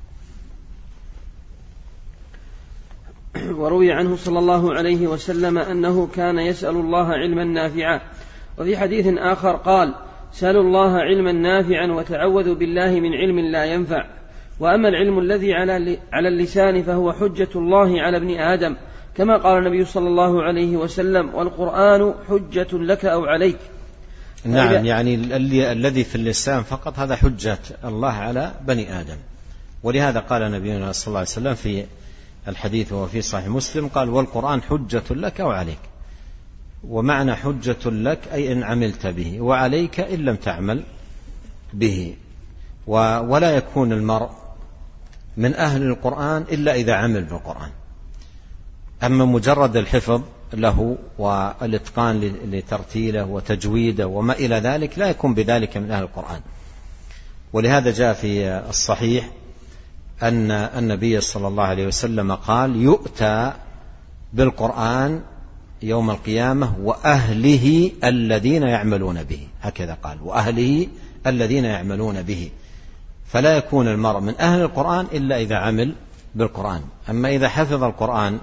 وروي عنه صلى الله عليه وسلم أنه كان يسأل الله علما نافعا. وفي حديث آخر قال سألوا الله علما نافعا وتعوذوا بالله من علم لا ينفع. وأما العلم الذي على اللسان فهو حجة الله على ابن آدم، كما قال النبي صلى الله عليه وسلم والقرآن حجة لك أو عليك. نعم، يعني الذي في اللسان فقط هذا حجة الله على بني آدم. ولهذا قال نبينا صلى الله عليه وسلم في الحديث وفي صحيح مسلم قال والقرآن حجة لك أو عليك. ومعنى حجة لك أي إن عملت به، وعليك إن لم تعمل به. ولا يكون المرء من أهل القرآن إلا إذا عمل بالقرآن. أما مجرد الحفظ له والإتقان لترتيله وتجويده وما إلى ذلك لا يكون بذلك من أهل القرآن. ولهذا جاء في الصحيح أن النبي صلى الله عليه وسلم قال يؤتى بالقرآن يوم القيامة وأهله الذين يعملون به، هكذا قال وأهله الذين يعملون به. فلا يكون المرء من أهل القرآن إلا إذا عمل بالقرآن. أما إذا حفظ القرآن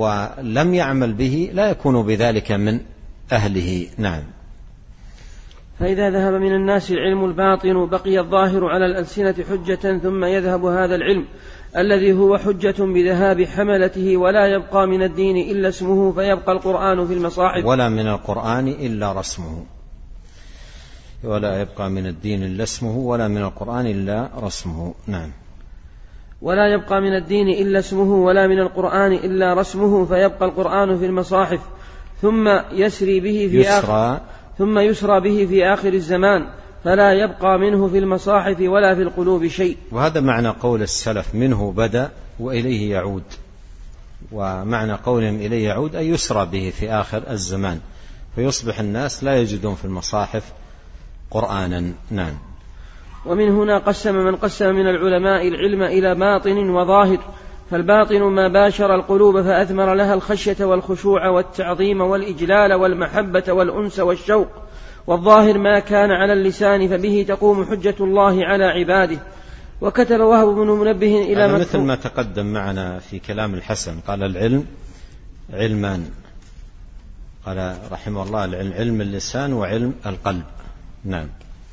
ولم يعمل به لا يكون بذلك من أهله. نعم. فإذا ذهب من الناس العلم الباطن بقي الظاهر على الألسنة حجة، ثم يذهب هذا العلم الذي هو حجة بذهاب حملته، ولا يبقى من الدين إلا اسمه، فيبقى القرآن في المصاحف. ولا من القرآن إلا رسمه، ولا يبقى من الدين إلا اسمه، ولا من القرآن إلا رسمه. نعم. ولا يبقى من الدين إلا اسمه، ولا من القرآن إلا رسمه، فيبقى القرآن في المصاحف، ثم يسري به في يسرى آخر ثم يسرى به في آخر الزمان، فلا يبقى منه في المصاحف ولا في القلوب شيء. وهذا معنى قول السلف: منه بدأ وإليه يعود. ومعنى قولهم إليه يعود أي يسرى به في آخر الزمان، فيصبح الناس لا يجدون في المصاحف قرآنا. نعم. ومن هنا قسم من قسم من العلماء العلم إلى باطن وظاهر، فالباطن ما باشر القلوب فأثمر لها الخشية والخشوع والتعظيم والإجلال والمحبة والأنس والشوق، والظاهر ما كان على اللسان فبه تقوم حجة الله على عباده. وكتب وهب بن منبه إلى مثل ما تقدم معنا في كلام الحسن، قال العلم علمان، قال رحمه الله العلم علم اللسان وعلم القلب. نعم.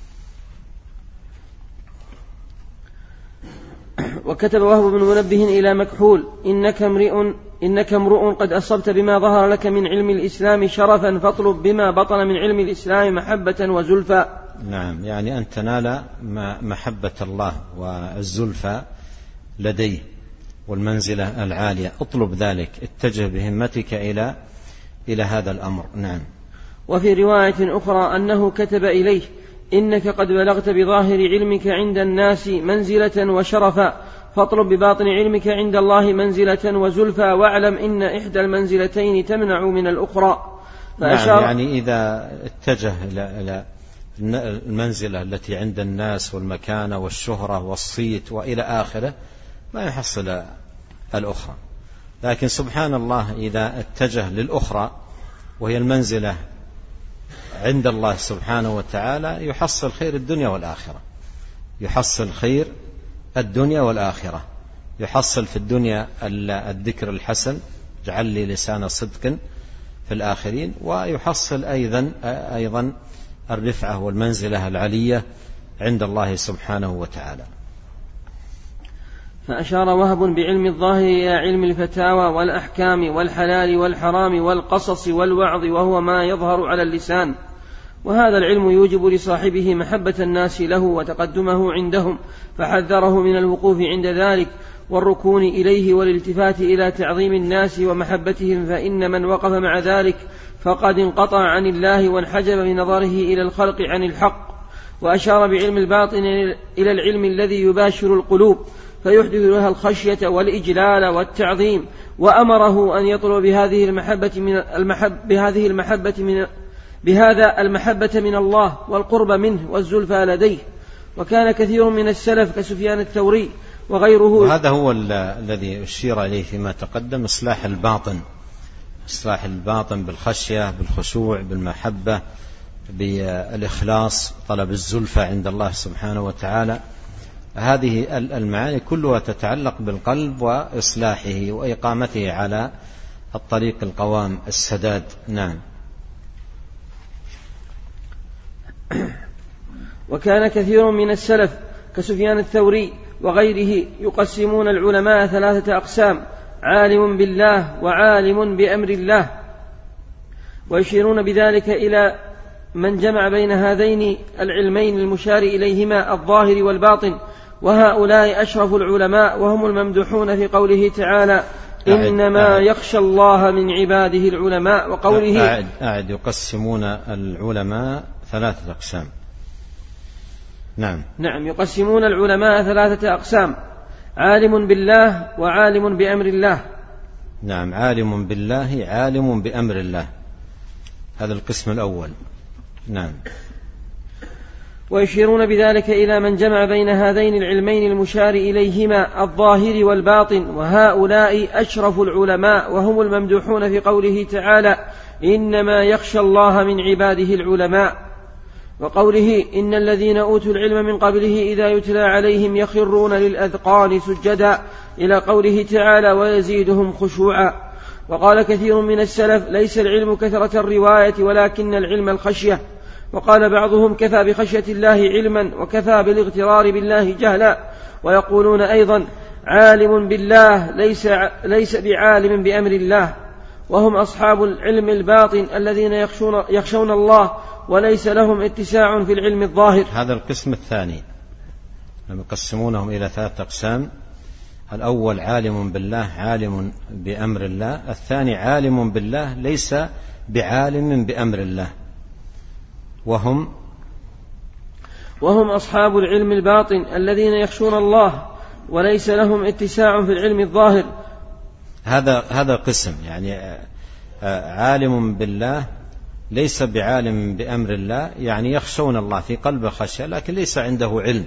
وكتب وهب بن منبه إلى مكحول: إنك امرئ إنك امرؤ قد أصبت بما ظهر لك من علم الإسلام شرفا، فاطلب بما بطن من علم الإسلام محبة وزلفى. نعم، يعني أن تنال محبة الله والزلفى لديه والمنزلة العالية، اطلب ذلك، اتجه بهمتك إلى إلى هذا الأمر. نعم. وفي رواية أخرى أنه كتب إليه: إنك قد بلغت بظاهر علمك عند الناس منزلة وشرفا، فاطلب بباطن علمك عند الله منزلة وزلفى، واعلم إن إحدى المنزلتين تمنع من الأخرى. نعم، يعني إذا اتجه إلى المنزلة التي عند الناس والمكانة والشهرة والصيت وإلى آخره ما يحصل الأخرى، لكن سبحان الله إذا اتجه للأخرى وهي المنزلة عند الله سبحانه وتعالى يحصل خير الدنيا والآخرة، يحصل خير الدنيا والآخرة، يحصل في الدنيا الذكر الحسن، اجعل لي لسان صدق في الآخرين، ويحصل أيضا أيضا الرفعة والمنزلة العلية عند الله سبحانه وتعالى. فأشار وهب بعلم الظاهر إلى علم الفتاوى والأحكام والحلال والحرام والقصص والوعظ، وهو ما يظهر على اللسان، وهذا العلم يوجب لصاحبه محبة الناس له وتقدمه عندهم، فحذره من الوقوف عند ذلك والركون إليه والالتفات إلى تعظيم الناس ومحبتهم، فإن من وقف مع ذلك فقد انقطع عن الله وانحجب بنظره إلى الخلق عن الحق. وأشار بعلم الباطن إلى العلم الذي يباشر القلوب فيحدث لها الخشية والإجلال والتعظيم، وأمره أن يطلب بهذه المحبة من المحب بهذه المحبة من بهذا المحبة من الله والقرب منه والزلفى لديه. وكان كثير من السلف كسفيان الثوري وغيره، وهذا هو الذي أشير إليه فيما تقدم، إصلاح الباطن، إصلاح الباطن بالخشية بالخشوع بالمحبة بالإخلاص، طلب الزلفى عند الله سبحانه وتعالى. هذه المعاني كلها تتعلق بالقلب وإصلاحه وإقامته على الطريق القوام السداد. نعم. وكان كثير من السلف كسفيان الثوري وغيره يقسمون العلماء ثلاثة أقسام: عالم بالله وعالم بأمر الله، ويشيرون بذلك إلى من جمع بين هذين العلمين المشار إليهما الظاهر والباطن، وهؤلاء أشرف العلماء وهم الممدوحون في قوله تعالى: إنما يخشى الله من عباده العلماء، وقوله أعد, أعد يقسمون العلماء ثلاثة أقسام. نعم. نعم، يقسمون العلماء ثلاثة أقسام: عالم بالله وعالم بأمر الله. نعم، عالم بالله عالم بأمر الله، هذا القسم الأول. نعم. ويشيرون بذلك إلى من جمع بين هذين العلمين المشار إليهما الظاهر والباطن، وهؤلاء أشرف العلماء وهم الممدوحون في قوله تعالى: إنما يخشى الله من عباده العلماء، وقوله: إن الذين أوتوا العلم من قبله إذا يتلى عليهم يخرون للأذقان سجدا، إلى قوله تعالى: ويزيدهم خشوعا. وقال كثير من السلف: ليس العلم كثرة الرواية ولكن العلم الخشية، وقال بعضهم كفى بخشية الله علما وكفى بالاغترار بالله جهلا. ويقولون أيضا عالم بالله ليس, ليس بعالم بأمر الله، وهم أصحاب العلم الباطن الذين يخشون, يخشون الله وليس لهم اتساع في العلم الظاهر. هذا القسم الثاني يقسمونهم إلى ثلاثة أقسام: الأول عالم بالله عالم بأمر الله، الثاني عالم بالله ليس بعالم بأمر الله، وهم وهم أصحاب العلم الباطن الذين يخشون الله وليس لهم اتساع في العلم الظاهر. هذا هذا قسم، يعني عالم بالله ليس بعالم بأمر الله، يعني يخشون الله في قلبه خشية لكن ليس عنده علم.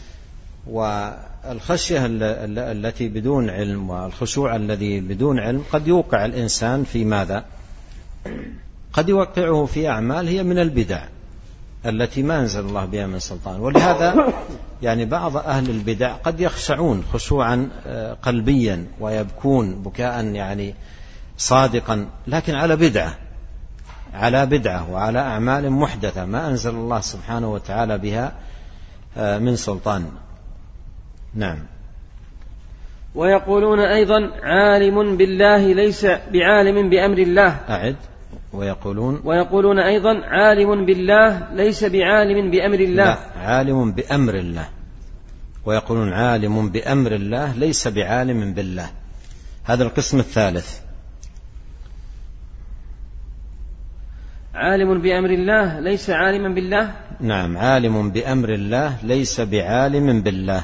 والخشية التي بدون علم والخشوع الذي بدون علم قد يوقع الإنسان في ماذا؟ قد يوقعه في أعمال هي من البدع التي ما أنزل الله بها من سلطان. ولهذا يعني بعض أهل البدع قد يخشعون خشوعا قلبيا ويبكون بكاء يعني صادقا، لكن على بدعة على بدعة وعلى أعمال محدثة ما أنزل الله سبحانه وتعالى بها من سلطان. نعم. ويقولون أيضا عالم بالله ليس بعالم بأمر الله. أعد. ويقولون ويقولون أيضا عالم بالله ليس بعالم بأمر الله. لا، عالم بأمر الله. ويقولون عالم بأمر الله ليس بعالم بالله. هذا القسم الثالث. عالم بأمر الله ليس عالما بالله. نعم، عالم بأمر الله ليس بعالم بالله.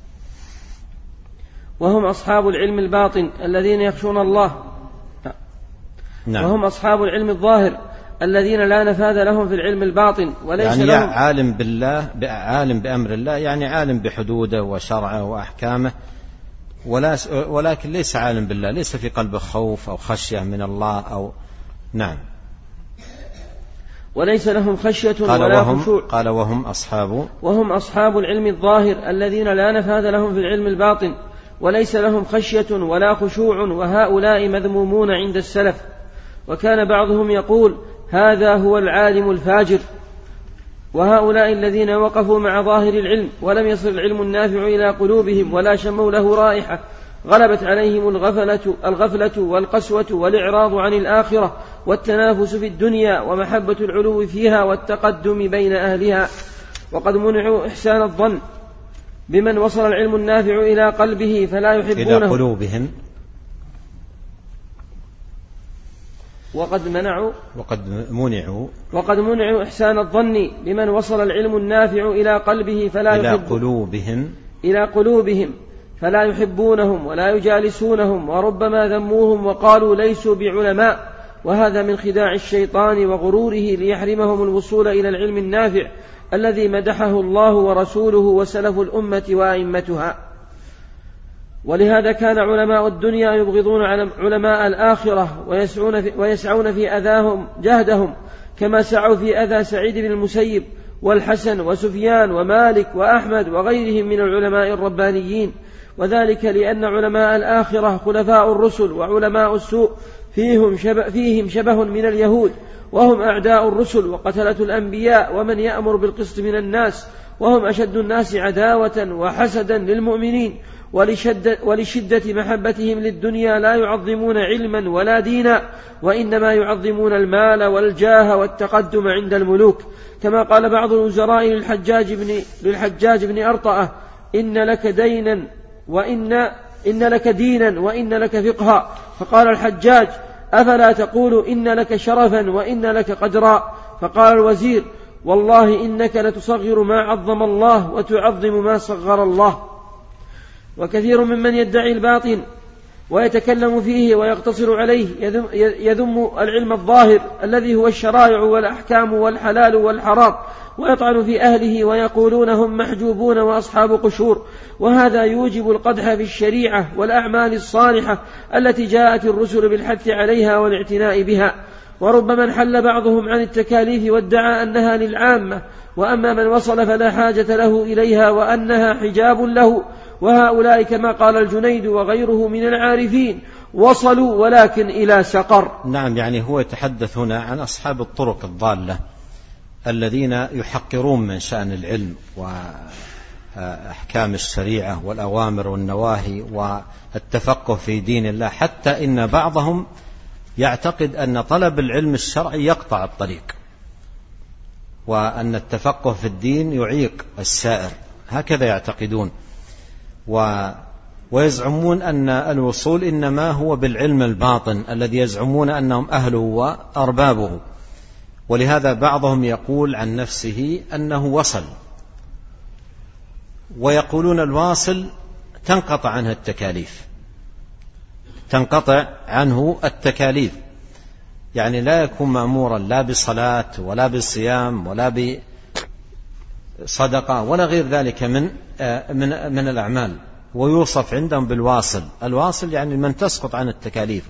وهم أصحاب العلم الباطن الذين يخشون الله. نعم. وهم أصحاب العلم الظاهر الذين لا نفاذ لهم في العلم الباطن وليس يعني لهم عالم بالله عالم بأمر الله، يعني عالم بحدوده وشرعه وأحكامه، ولا ولكن ليس عالم بالله، ليس في قلبه خوف أو خشية من الله أو نعم. وليس لهم خشية قال ولا وهم خشوع. قال وهم أصحاب وهم أصحاب العلم الظاهر الذين لا نفاذ لهم في العلم الباطن وليس لهم خشية ولا خشوع، وهؤلاء مذمومون عند السلف. وكان بعضهم يقول هذا هو العالم الفاجر. وهؤلاء الذين وقفوا مع ظاهر العلم ولم يصل العلم النافع إلى قلوبهم ولا شموا له رائحة، غلبت عليهم الغفلة, الغفلة والقسوة والإعراض عن الآخرة والتنافس في الدنيا ومحبة العلو فيها والتقدم بين أهلها. وقد منعوا إحسان الظن بمن وصل العلم النافع إلى قلبه فلا يحبونه إلى قلوبهم. وقد منعوا وقد منعوا وقد منعوا إحسان الظن بمن وصل العلم النافع إلى قلبه فلا إلى يحب قلوبهم إلى قلوبهم فلا يحبونهم ولا يجالسونهم، وربما ذموهم وقالوا ليسوا بعلماء، وهذا من خداع الشيطان وغروره ليحرمهم الوصول إلى العلم النافع الذي مدحه الله ورسوله وسلف الأمة وأئمتها. ولهذا كان علماء الدنيا يبغضون علماء الآخرة ويسعون في, ويسعون في أذاهم جهدهم، كما سعوا في أذى سعيد بن المسيب والحسن وسفيان ومالك وأحمد وغيرهم من العلماء الربانيين. وذلك لأن علماء الآخرة خلفاء الرسل، وعلماء السوء فيهم شبه, فيهم شبه من اليهود، وهم أعداء الرسل وقتلة الأنبياء ومن يأمر بالقسط من الناس، وهم أشد الناس عداوة وحسدا للمؤمنين، ولشدة, ولشدة محبتهم للدنيا لا يعظمون علما ولا دينا، وإنما يعظمون المال والجاه والتقدم عند الملوك. كما قال بعض الوزراء للحجاج بن, للحجاج بن أرطأة إن لك دينا وإن إن لك دينا وإن لك فقها، فقال الحجاج أفلا تقول إن لك شرفا وإن لك قدرا؟ فقال الوزير والله إنك لتصغر ما عظم الله وتعظم ما صغر الله. وكثير ممن يدعي الباطن ويتكلم فيه ويقتصر عليه يذم العلم الظاهر الذي هو الشرائع والأحكام والحلال والحرام، ويطعن في أهله ويقولون هم محجوبون وأصحاب قشور، وهذا يوجب القدح في الشريعة والأعمال الصالحة التي جاءت الرسل بالحث عليها والاعتناء بها. وربما انحل بعضهم عن التكاليف وادعى أنها للعامة، وأما من وصل فلا حاجة له إليها وأنها حجاب له. وهؤلاء كما قال الجنيد وغيره من العارفين وصلوا ولكن إلى سقر. نعم، يعني هو يتحدث هنا عن أصحاب الطرق الضالة الذين يحقرون من شأن العلم وأحكام الشريعة والأوامر والنواهي والتفقه في دين الله، حتى إن بعضهم يعتقد أن طلب العلم الشرعي يقطع الطريق، وأن التفقه في الدين يعيق السائر، هكذا يعتقدون، و ويزعمون أن الوصول إنما هو بالعلم الباطن الذي يزعمون أنهم أهله وأربابه. ولهذا بعضهم يقول عن نفسه أنه وصل، ويقولون الواصل تنقطع عنه التكاليف، تنقطع عنه التكاليف، يعني لا يكون مأمورا لا بصلاة ولا بصيام ولا بصدقة ولا غير ذلك من من من الأعمال، ويوصف عندهم بالواصل. الواصل يعني من تسقط عن التكاليف،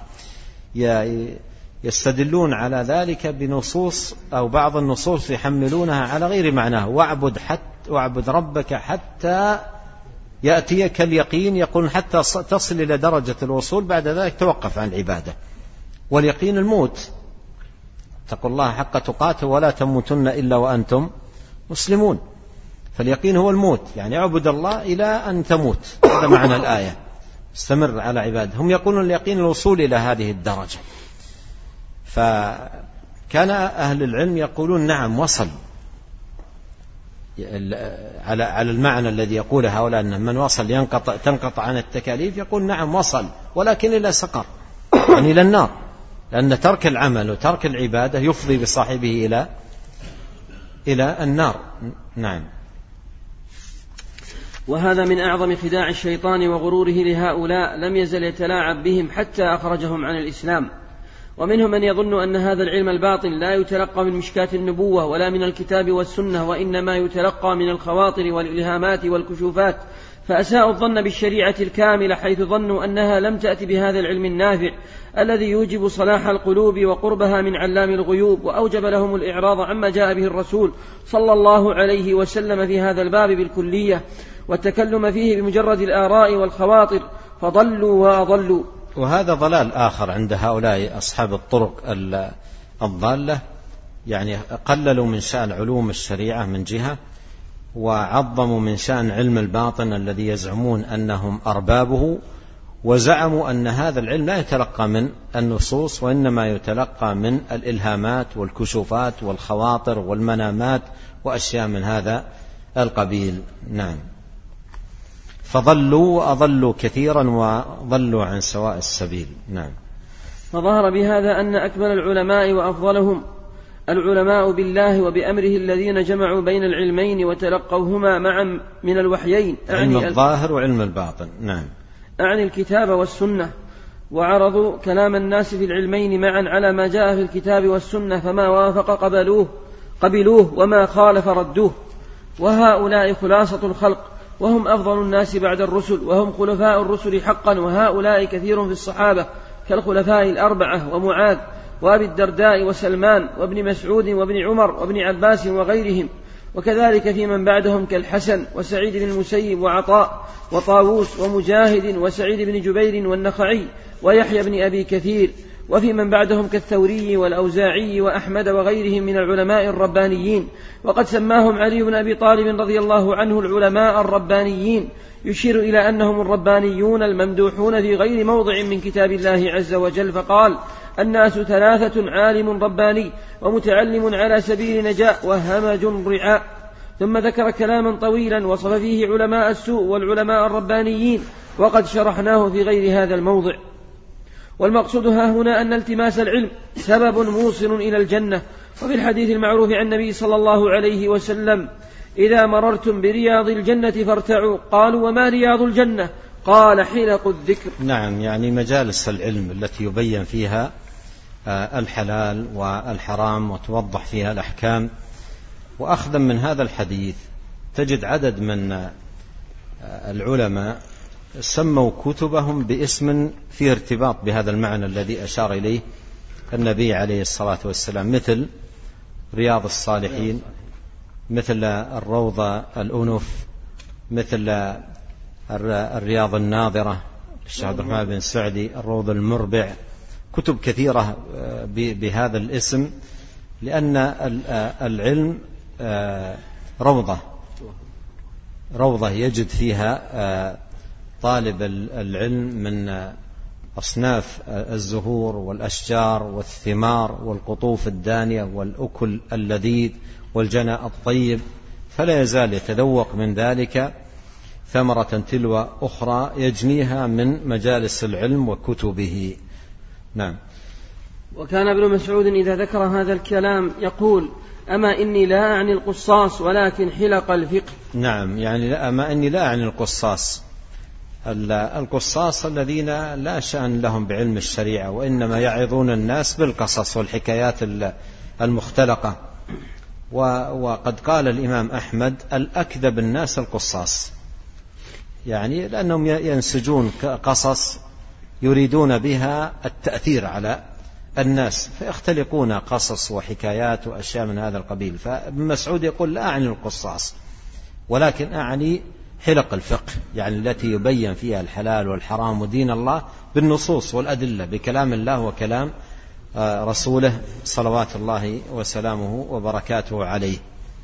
ويستدلون على ذلك بنصوص أو بعض النصوص يحملونها على غير معناه، واعبد حتى واعبد ربك حتى يأتيك اليقين، يقول حتى تصل إلى درجة الوصول، بعد ذلك توقف عن العبادة. واليقين الموت، اتقوا الله حق تقاته ولا تموتن إلا وأنتم مسلمون. فاليقين هو الموت، يعني اعبد الله إلى أن تموت، هذا معنى الآية، استمر على عباده. هم يقولون اليقين الوصول إلى هذه الدرجة. فكان أهل العلم يقولون نعم وصل على على المعنى الذي يقوله هؤلاء، أن من وصل ينقطع تنقطع عن التكاليف، يقول نعم وصل، ولكن إلى سقر، يعني إلى النار، لأن ترك العمل وترك العبادة يفضي بصاحبه إلى إلى النار. نعم. وهذا من أعظم خداع الشيطان وغروره لهؤلاء، لم يزل يتلاعب بهم حتى أخرجهم عن الإسلام. ومنهم من يظن أن هذا العلم الباطن لا يتلقى من مشكاة النبوة ولا من الكتاب والسنة، وإنما يتلقى من الخواطر والإلهامات والكشوفات، فأساءوا الظن بالشريعة الكاملة حيث ظنوا أنها لم تأتي بهذا العلم النافع الذي يوجب صلاح القلوب وقربها من علام الغيوب، وأوجب لهم الإعراض عما جاء به الرسول صلى الله عليه وسلم في هذا الباب بالكلية، والتكلم فيه بمجرد الآراء والخواطر، فضلوا وأضلوا. وهذا ضلال آخر عند هؤلاء أصحاب الطرق الضالة، يعني قللوا من شأن علوم الشريعة من جهة، وعظموا من شأن علم الباطن الذي يزعمون أنهم أربابه، وزعموا أن هذا العلم لا يتلقى من النصوص، وإنما يتلقى من الإلهامات والكشوفات والخواطر والمنامات وأشياء من هذا القبيل. نعم. فضلوا وأضلوا كثيرا وضلوا عن سواء السبيل. نعم. فظهر بهذا أن أكمل العلماء وأفضلهم العلماء بالله وبأمره الذين جمعوا بين العلمين وتلقوهما معا من الوحيين، علم الظاهر وعلم الباطن. نعم. أعني الكتاب والسنة، وعرضوا كلام الناس في العلمين معا على ما جاء في الكتاب والسنة، فما وافق قبلوه قبلوه وما خالف ردوه. وهؤلاء خلاصة الخلق، وهم أفضل الناس بعد الرسل، وهم خلفاء الرسل حقا، وهؤلاء كثير في الصحابة كالخلفاء الأربعة ومعاذ وأبي الدرداء وسلمان وابن مسعود وابن عمر وابن عباس وغيرهم، وكذلك في من بعدهم كالحسن وسعيد بن المسيب وعطاء وطاووس ومجاهد وسعيد بن جبير والنخعي ويحيى بن أبي كثير، وفي من بعدهم كالثوري والأوزاعي وأحمد وغيرهم من العلماء الربانيين. وقد سماهم علي بن أبي طالب رضي الله عنه العلماء الربانيين، يشير إلى أنهم الربانيون الممدوحون في غير موضع من كتاب الله عز وجل، فقال: الناس ثلاثة: عالم رباني، ومتعلم على سبيل نجاة، وهمج رعاء. ثم ذكر كلاما طويلا وصف فيه علماء السوء والعلماء الربانيين، وقد شرحناه في غير هذا الموضع. والمقصود ها هنا أن التماس العلم سبب موصل إلى الجنة. وفي الحديث المعروف عن النبي صلى الله عليه وسلم: إذا مررتم برياض الجنة فارتعوا. قالوا: وما رياض الجنة؟ قال: حلق الذكر. نعم، يعني مجالس العلم التي يبين فيها الحلال والحرام وتوضح فيها الأحكام. وأخذا من هذا الحديث تجد عدد من العلماء سموا كتبهم باسم فيه ارتباط بهذا المعنى الذي أشار إليه النبي عليه الصلاة والسلام، مثل رياض الصالحين، مثل الروضة الأنف، مثل الرياض الناظرة للشيخ عبد الرحمن بن سعدي، الروض المربع، كتب كثيرة بهذا الاسم لأن العلم روضة روضة يجد فيها طالب العلم من أصناف الزهور والأشجار والثمار والقطوف الدانية والأكل اللذيذ والجنى الطيب، فلا يزال يتذوق من ذلك ثمرة تلو أخرى يجنيها من مجالس العلم وكتبه. نعم. وكان ابن مسعود إذا ذكر هذا الكلام يقول: أما إني لا أعني القصاص ولكن حلق الفقه. نعم، يعني أما إني لا أعني القصاص، القصاص الذين لا شأن لهم بعلم الشريعة وإنما يعظون الناس بالقصص والحكايات المختلقة. وقد قال الإمام أحمد: الأكذب الناس القصاص، يعني لأنهم ينسجون قصص يريدون بها التأثير على الناس فيختلقون قصص وحكايات وأشياء من هذا القبيل. فابن مسعود يقول: لا أعني القصاص ولكن أعني حلق الفقه، يعني التي يبين فيها الحلال والحرام ودين الله بالنصوص والأدلة، بكلام الله وكلام رسوله صلوات الله وسلامه وبركاته عليه.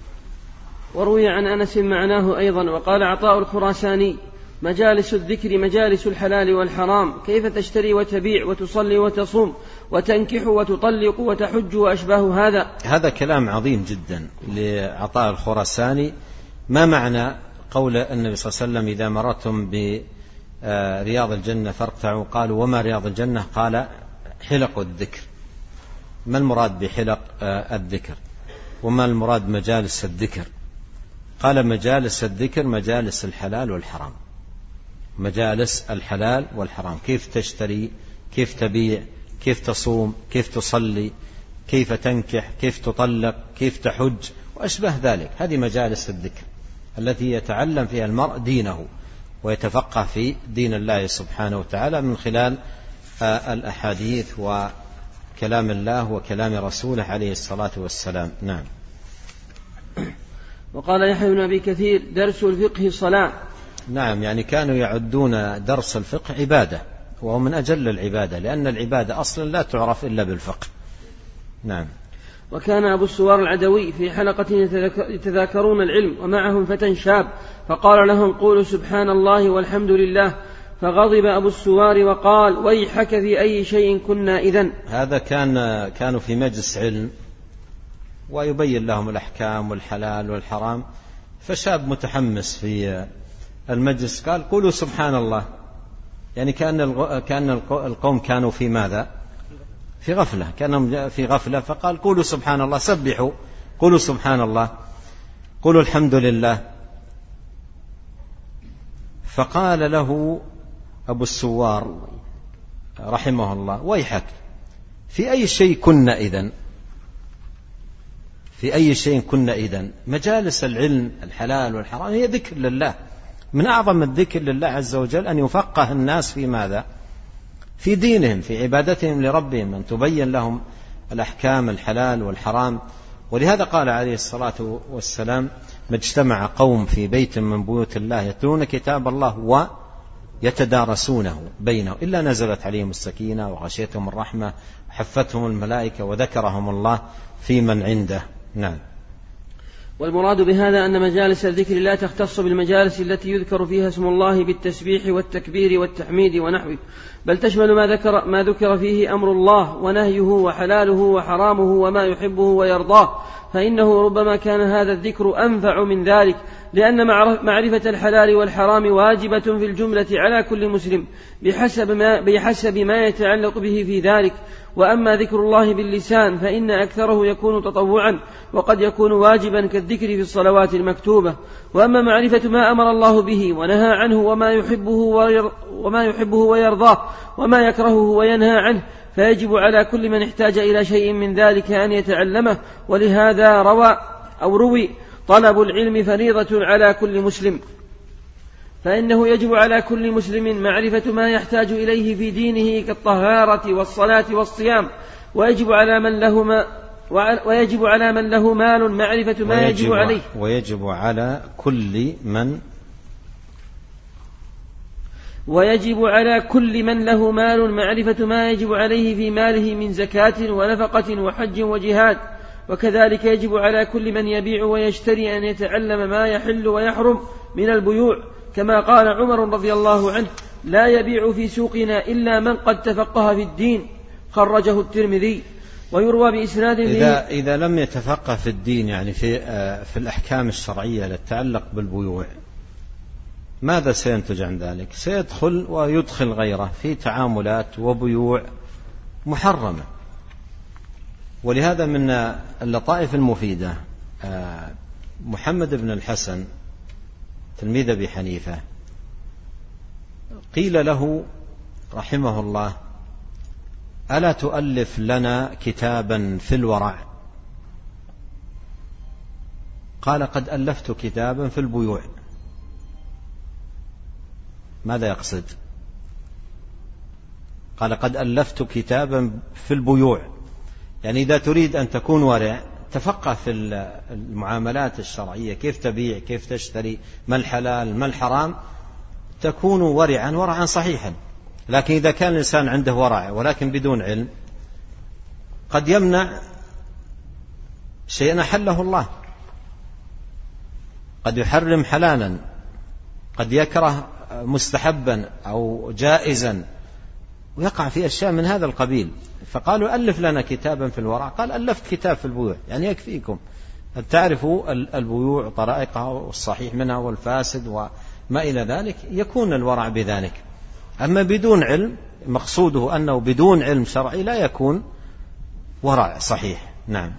وروي عن أنس معناه أيضا. وقال عطاء الخراساني: مجالس الذكر مجالس الحلال والحرام، كيف تشتري وتبيع وتصلي وتصوم وتنكح وتطلق وتحج وأشباه هذا. هذا كلام عظيم جدا لعطاء الخراساني. ما معنى قول النبي صلى الله عليه وسلم: إذا مررتم برياض الجنة فارتعوا؟ قالوا: وما رياض الجنة؟ قال: حلق الذكر. ما المراد بحلق الذكر؟ وما المراد مجالس الذكر؟ قال: مجالس الذكر مجالس الحلال والحرام، مجالس الحلال والحرام، كيف تشتري، كيف تبيع، كيف تصوم، كيف تصلي، كيف تنكح، كيف تطلق، كيف تحج وأشبه ذلك. هذه مجالس الذكر التي يتعلم فيها المرء دينه ويتفقه في دين الله سبحانه وتعالى من خلال الأحاديث وكلام الله وكلام رسوله عليه الصلاة والسلام. نعم. وقال يحيى بن أبي كثير: درس الفقه صلاة. نعم، يعني كانوا يعدون درس الفقه عبادة، وهو من أجل العبادة، لأن العبادة أصلا لا تعرف إلا بالفقه. نعم. وكان أبو السوار العدوي في حلقة يتذاكرون العلم ومعهم فتى شاب، فقال لهم: قولوا سبحان الله والحمد لله. فغضب أبو السوار وقال: ويحك في أي شيء كنا إذن. هذا كان كانوا في مجلس علم ويبين لهم الأحكام والحلال والحرام، فشاب متحمس في المجلس قال: قولوا سبحان الله. يعني كان كان القوم كانوا في ماذا؟ في غفلة، كانوا في غفلة، فقال: قولوا سبحان الله، سبحوا، قولوا سبحان الله، قولوا الحمد لله. فقال له أبو السوار رحمه الله: ويحك، في أي شيء كنا إذن؟ في أي شيء كنا إذن؟ مجالس العلم الحلال والحرام هي ذكر لله، من أعظم الذكر لله عز وجل أن يفقه الناس في ماذا؟ في دينهم، في عبادتهم لربهم، أن تبين لهم الأحكام الحلال والحرام. ولهذا قال عليه الصلاة والسلام: ما اجتمع قوم في بيت من بيوت الله يتلون كتاب الله ويتدارسونه بينهم إلا نزلت عليهم السكينة وغشيتهم الرحمة وحفتهم الملائكة وذكرهم الله في من عنده. نعم. والمراد بهذا أن مجالس الذكر لا تختص بالمجالس التي يذكر فيها اسم الله بالتسبيح والتكبير والتحميد ونحوه، بل تشمل ما ذكر, ما ذكر فيه أمر الله ونهيه وحلاله وحرامه وما يحبه ويرضاه، فإنه ربما كان هذا الذكر أنفع من ذلك، لأن معرفة الحلال والحرام واجبة في الجملة على كل مسلم بحسب ما, بحسب ما يتعلق به في ذلك. وأما ذكر الله باللسان فإن أكثره يكون تطوعا وقد يكون واجبا كالذكر في الصلوات المكتوبة. وأما معرفة ما أمر الله به ونهى عنه وما يحبه, وما يحبه ويرضاه وما يكرهه وينهى عنه فيجب على كل من احتاج إلى شيء من ذلك أن يتعلمه. ولهذا روى أو روي: طلب العلم فريضة على كل مسلم، فإنه يجب على كل مسلم معرفة ما يحتاج إليه في دينه كالطهارة والصلاة والصيام، ويجب على من له ما ويجب على من له مال معرفة ما يجب عليه ويجب على كل من ويجب على كل من له مال معرفة ما يجب عليه في ماله من زكاة ونفقة وحج وجهاد وكذلك يجب على كل من يبيع ويشتري أن يتعلم ما يحل ويحرم من البيوع، كما قال عمر رضي الله عنه: لا يبيع في سوقنا إلا من قد تفقه في الدين. خرجه الترمذي. ويروى بإسناد إذا, إذا لم يتفقه في الدين، يعني في, في الأحكام الشرعية التي تتعلق بالبيوع، ماذا سينتج عن ذلك؟ سيدخل ويدخل غيره في تعاملات وبيوع محرمة. ولهذا من اللطائف المفيدة محمد بن الحسن تلميذ أبي حنيفة قيل له رحمه الله: ألا تؤلف لنا كتابا في الورع؟ قال: قد ألفت كتابا في البيوع. ماذا يقصد؟ قال: قد ألفت كتابا في البيوع، يعني إذا تريد أن تكون ورع تفقه في المعاملات الشرعية، كيف تبيع، كيف تشتري، ما الحلال ما الحرام، تكون ورعا ورعا صحيحا. لكن إذا كان الإنسان عنده ورع ولكن بدون علم، قد يمنع شيئا أحله الله، قد يحرم حلالا، قد يكره مستحبا أو جائزا، ويقع في أشياء من هذا القبيل. فقالوا: ألف لنا كتابا في الورع. قال: ألفت كتاب في البيوع، يعني يكفيكم أن تعرفوا البيوع طرائقها والصحيح منها والفاسد وما إلى ذلك، يكون الورع بذلك. أما بدون علم، مقصوده أنه بدون علم شرعي لا يكون ورع صحيح. نعم.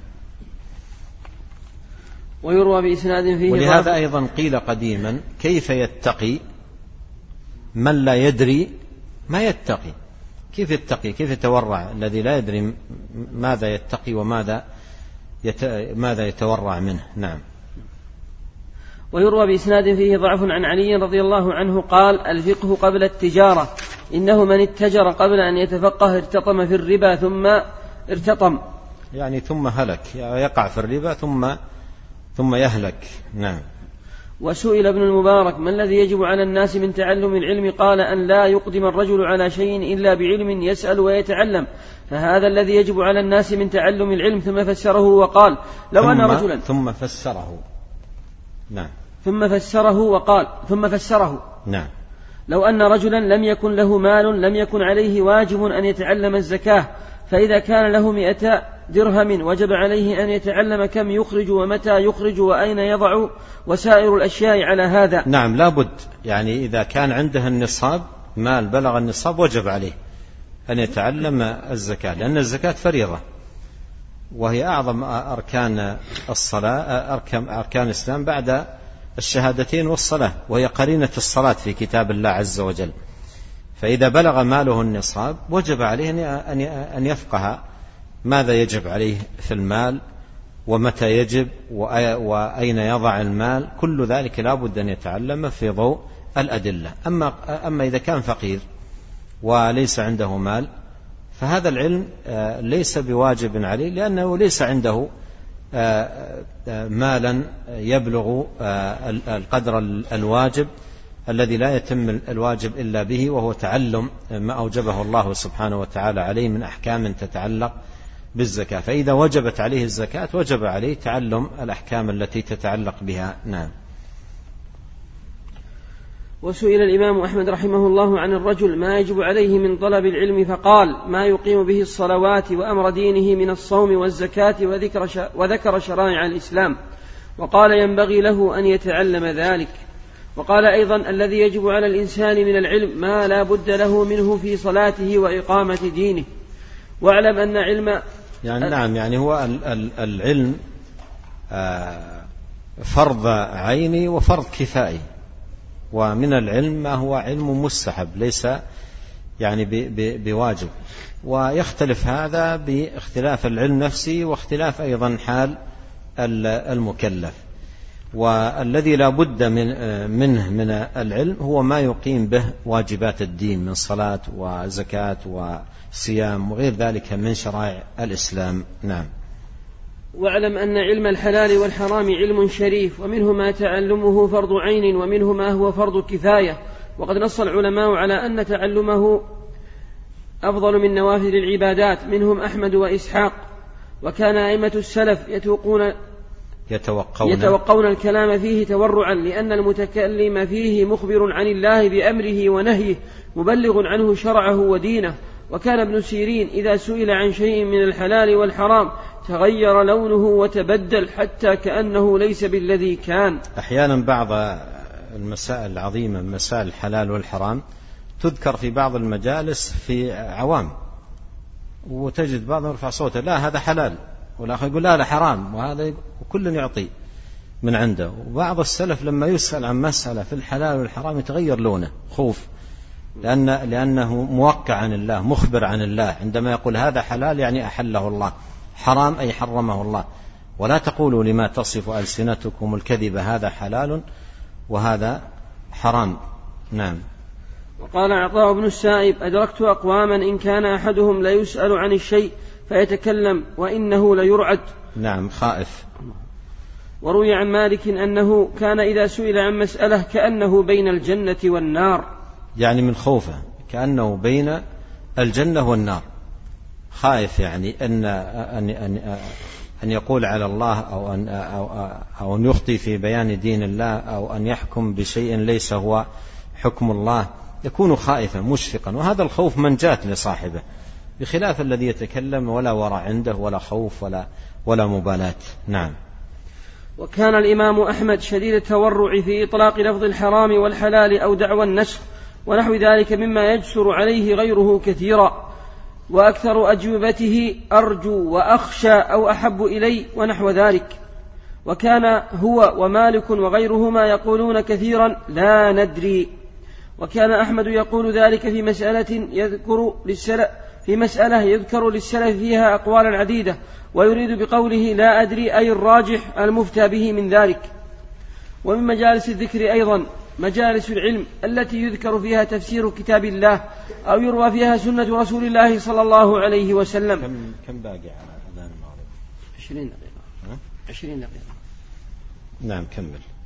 ويروى بإسناد فيه. ولهذا أيضا قيل قديما: كيف يتقي من لا يدري ما يتقي؟ كيف يتقي، كيف يتورع الذي لا يدري ماذا يتقي وماذا يت... ماذا يتورع منه؟ نعم. ويروى بإسناد فيه ضعف عن علي رضي الله عنه قال: الفقه قبل التجارة، إنه من اتجر قبل أن يتفقه ارتطم في الربا ثم ارتطم، يعني ثم هلك، يقع في الربا ثم ثم يهلك. نعم. وسئل ابن المبارك: ما الذي يجب على الناس من تعلم العلم؟ قال: أن لا يقدم الرجل على شيء إلا بعلم يسأل ويتعلم، فهذا الذي يجب على الناس من تعلم العلم. ثم فسره وقال: لو أن رجلا ثم فسره نعم ثم فسره وقال ثم فسره نعم لو أن رجلا لم يكن له مال لم يكن عليه واجب أن يتعلم الزكاة، فإذا كان له مئتا درهم وجب عليه أن يتعلم كم يخرج ومتى يخرج وأين يضع وسائر الأشياء على هذا. نعم، لابد، يعني إذا كان عنده النصاب، مال بلغ النصاب، وجب عليه أن يتعلم الزكاة، لأن الزكاة فريضة وهي أعظم أركان الصلاة، أركان, أركان الإسلام بعد الشهادتين والصلاة، وهي قرينة الصلاة في كتاب الله عز وجل. فإذا بلغ ماله النصاب وجب عليه أن يفقه ماذا يجب عليه في المال ومتى يجب وأين يضع المال، كل ذلك لا بد أن يتعلم في ضوء الأدلة. أما, أما إذا كان فقير وليس عنده مال فهذا العلم ليس بواجب عليه، لأنه ليس عنده مالا يبلغ القدر الواجب الذي لا يتم الواجب إلا به، وهو تعلم ما أوجبه الله سبحانه وتعالى عليه من أحكام تتعلق بالزكاة. فإذا وجبت عليه الزكاة وجب عليه تعلم الأحكام التي تتعلق بها. نعم. وسئل الإمام أحمد رحمه الله عن الرجل ما يجب عليه من طلب العلم، فقال: ما يقيم به الصلوات وأمر دينه من الصوم والزكاة وذكر, وذكر شرائع الإسلام، وقال: ينبغي له أن يتعلم ذلك. وقال أيضا: الذي يجب على الإنسان من العلم ما لا بد له منه في صلاته وإقامة دينه. واعلم أن علم يعني نعم يعني هو العلم فرض عيني وفرض كفائي، ومن العلم ما هو علم مستحب ليس يعني بواجب، ويختلف هذا باختلاف العلم نفسه واختلاف أيضا حال المكلف. والذي لا بد من منه من العلم هو ما يقيم به واجبات الدين من صلاة وزكاة وصيام وغير ذلك من شرائع الإسلام. نعم. واعلم أن علم الحلال والحرام علم شريف، ومنه ما تعلمه فرض عين ومنه ما هو فرض كفاية، وقد نص العلماء على أن تعلمه أفضل من نوافل العبادات، منهم أحمد وإسحاق. وكان أئمة السلف يتوقون يتوقون, يتوقون الكلام فيه تورعا، لأن المتكلم فيه مخبر عن الله بأمره ونهيه مبلغ عنه شرعه ودينه. وكان ابن سيرين إذا سئل عن شيء من الحلال والحرام تغير لونه وتبدل حتى كأنه ليس بالذي كان. أحيانا بعض المسائل العظيمة، مسائل الحلال والحرام، تذكر في بعض المجالس في عوام، وتجد بعضهم يرفع صوته لا هذا حلال، والآخر يقول لا لا حرام، وهذا وكل يعطي من عنده. وبعض السلف لما يسأل عن مسألة في الحلال والحرام يتغير لونه خوف، لأن لأنه موقع عن الله، مخبر عن الله، عندما يقول هذا حلال يعني أحله الله، حرام أي حرمه الله. ولا تقولوا لما تصف ألسنتكم الكذب هذا حلال وهذا حرام. نعم. وقال عطاء بن السائب أدركت أقواما إن كان أحدهم لا يسأل عن الشيء فيتكلم وإنه ليرعد. نعم خائف. وروي عن مالك أنه كان إذا سئل عن مسألة كأنه بين الجنة والنار، يعني من خوفه كأنه بين الجنة والنار، خائف يعني أن أن أن أن يقول على الله أو أن أو أو أن يخطي في بيان دين الله أو أن يحكم بشيء ليس هو حكم الله، يكون خائفا مشفقا، وهذا الخوف منجاة لصاحبه، بخلاف الذي يتكلم ولا ورع عنده ولا خوف ولا ولا مبالاة. نعم. وكان الإمام أحمد شديد التورع في إطلاق لفظ الحرام والحلال أو دعوى النسخ ونحو ذلك مما يجسر عليه غيره كثيرا، وأكثر أجوبته أرجو وأخشى أو أحب إلي ونحو ذلك. وكان هو ومالك وغيرهما يقولون كثيرا لا ندري. وكان أحمد يقول ذلك في مسألة يذكر للسلف في مسألة يذكر للسلف فيها أقوالا عديدة، ويريد بقوله لا أدري أي الراجح المفتى به من ذلك. ومن مجالس الذكر أيضا مجالس العلم التي يذكر فيها تفسير كتاب الله أو يروى فيها سنة رسول الله صلى الله عليه وسلم. كم, كم باقي على أذان المغرب؟ عشرين دقيقة. عشرين دقيقة. نعم كمل.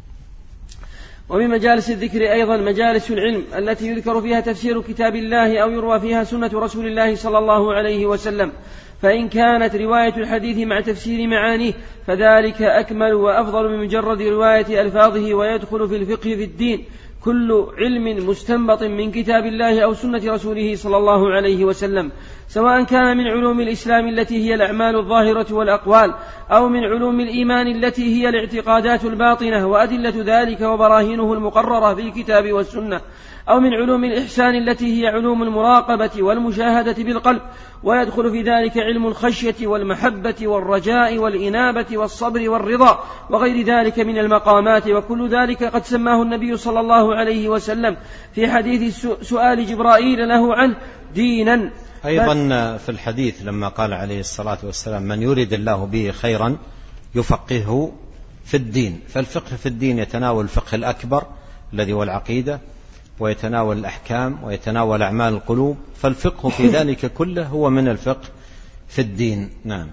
ومن مجالس الذكر أيضا مجالس العلم التي يذكر فيها تفسير كتاب الله أو يروى فيها سنة رسول الله صلى الله عليه وسلم، فإن كانت رواية الحديث مع تفسير معانيه فذلك أكمل وأفضل من مجرد رواية ألفاظه، ويدخل في الفقه في الدين كل علم مستنبط من كتاب الله أو سنة رسوله صلى الله عليه وسلم، سواء كان من علوم الإسلام التي هي الأعمال الظاهرة والأقوال، أو من علوم الإيمان التي هي الاعتقادات الباطنة وأدلة ذلك وبراهينه المقررة في الكتاب والسنة، أو من علوم الإحسان التي هي علوم المراقبة والمشاهدة بالقلب، ويدخل في ذلك علم الخشية والمحبة والرجاء والإنابة والصبر والرضا وغير ذلك من المقامات. وكل ذلك قد سماه النبي صلى الله عليه وسلم في حديث سؤال جبرائيل له عنه دينا. أيضا في الحديث لما قال عليه الصلاة والسلام من يريد الله به خيرا يفقهه في الدين، فالفقه في الدين يتناول الفقه الأكبر الذي هو العقيدة، ويتناول الأحكام، ويتناول أعمال القلوب، فالفقه في ذلك كله هو من الفقه في الدين. نعم.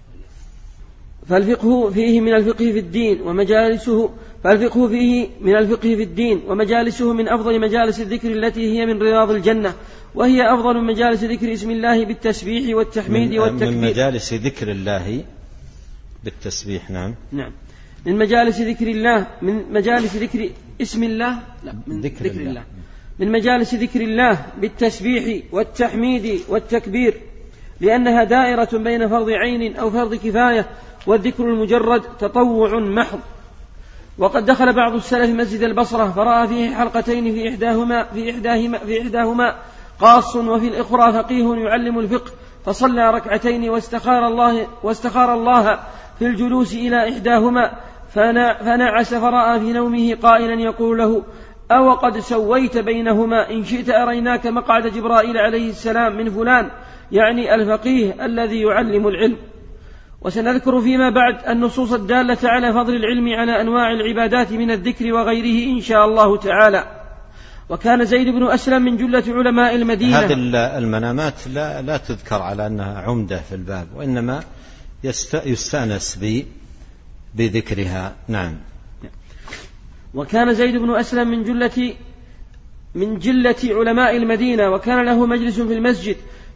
فالفقه فيه من الفقه في الدين ومجالسه فالفقه فيه من الفقه في الدين ومجالسه من أفضل مجالس الذكر التي هي من رياض الجنة، وهي أفضل من مجالس ذكر اسم الله بالتسبيح والتحميد والتكبير. من مجالس ذكر الله بالتسبيح. نعم. نعم. من مجالس ذكر الله من مجالس ذكر اسم الله لا من ذكر, ذكر الله. الله من مجالس ذكر الله بالتسبيح والتحميد والتكبير، لأنها دائرة بين فرض عين أو فرض كفاية، والذكر المجرد تطوع محض. وقد دخل بعض السلف مسجد البصرة فرأى فيه حلقتين في إحداهما في إحداهما في إحداهما قاص وفي الأخرى فقيه يعلم الفقه، فصلى ركعتين واستخار الله واستخار الله في الجلوس إلى إحداهما، فنعس فرأى في نومه قائلا يقول له أو قد سويت بينهما إن شئت أريناك مقعد جبرائيل عليه السلام من فلان، يعني الفقيه الذي يعلم العلم. وسنذكر فيما بعد النصوص الدالة على فضل العلم على أنواع العبادات من الذكر وغيره إن شاء الله تعالى. وكان زيد بن أسلم من جلة علماء المدينة. هذه المنامات لا, لا تذكر على أنها عمدة في الباب، وإنما يستأنس بذكرها. نعم. وكان زيد بن أسلم من جلة من جلة علماء المدينة، وكان له مجلس في المسجد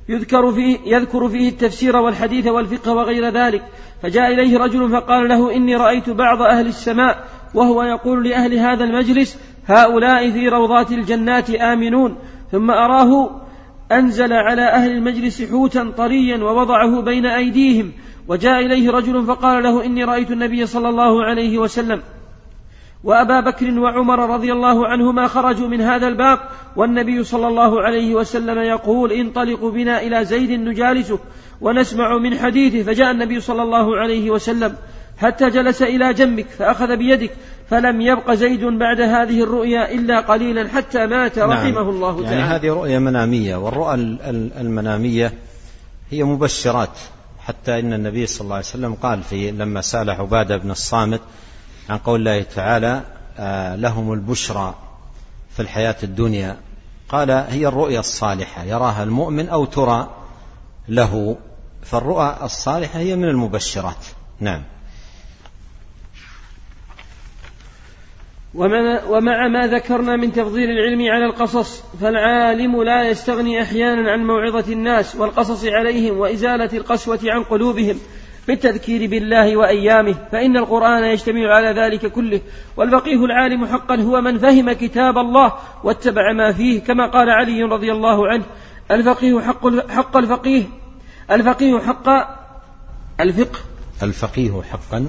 يذكر فيه, يذكر فيه التفسير والحديث والفقه وغير ذلك. فجاء إليه رجل فقال له: إني رأيت بعض أهل السماء وهو يقول لأهل هذا المجلس: هؤلاء في روضات الجنات آمنون. ثم أراه أنزل على أهل المجلس حوتا طريا ووضعه بين أيديهم. وجاء إليه رجل فقال له: إني رأيت النبي صلى الله عليه وسلم وأبا بكر وعمر رضي الله عنهما خرجوا من هذا الباب والنبي صلى الله عليه وسلم يقول: انطلقوا بنا إلى زيد نجالسه ونسمع من حديثه. فجاء النبي صلى الله عليه وسلم حتى جلس إلى جنبك فأخذ بيدك، فلم يبق زيد بعد هذه الرؤيا إلا قليلا حتى مات رحمه نعم. الله تعالى. يعني هذه رؤيا منامية، والرؤى المنامية هي مبشرات، حتى إن النبي صلى الله عليه وسلم قال في لما سأل عبادة بن الصامت عن قول الله تعالى: آه لهم البشرى في الحياة الدنيا، قال: هي الرؤيا الصالحة يراها المؤمن أو ترى له، فالرؤى الصالحة هي من المبشرات. نعم. ومع ما ذكرنا من تفضيل العلم على القصص، فالعالم لا يستغني أحيانا عن موعظة الناس والقصص عليهم وإزالة القسوة عن قلوبهم بالتذكير بالله وأيامه، فإن القرآن يجتمع على ذلك كله. والفقيه العالم حقا هو من فهم كتاب الله واتبع ما فيه، كما قال علي رضي الله عنه: الفقيه حق, حق الفقيه الفقيه حق الفقه الفقيه حقا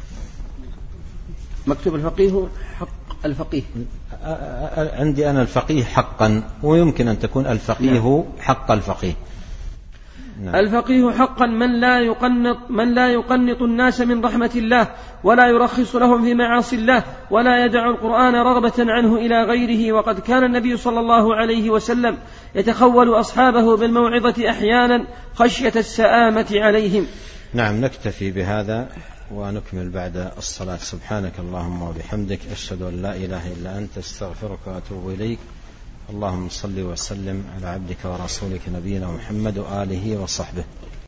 مكتوب الفقيه حق الفقيه. عندي أنا الفقيه حقا، ويمكن أن تكون الفقيه حق الفقيه. نعم. الفقيه حقا من لا يقنط من لا يقنط الناس من رحمة الله، ولا يرخص لهم في معاصي الله، ولا يدع القرآن رغبة عنه إلى غيره. وقد كان النبي صلى الله عليه وسلم يتخول أصحابه بالموعظة أحيانا خشية السآمة عليهم. نعم، نكتفي بهذا ونكمل بعد الصلاة. سبحانك اللهم وبحمدك، أشهد أن لا إله إلا أنت، استغفرك وأتوب إليك. اللهم صل وسلم على عبدك ورسولك نبينا محمد وآله وصحبه.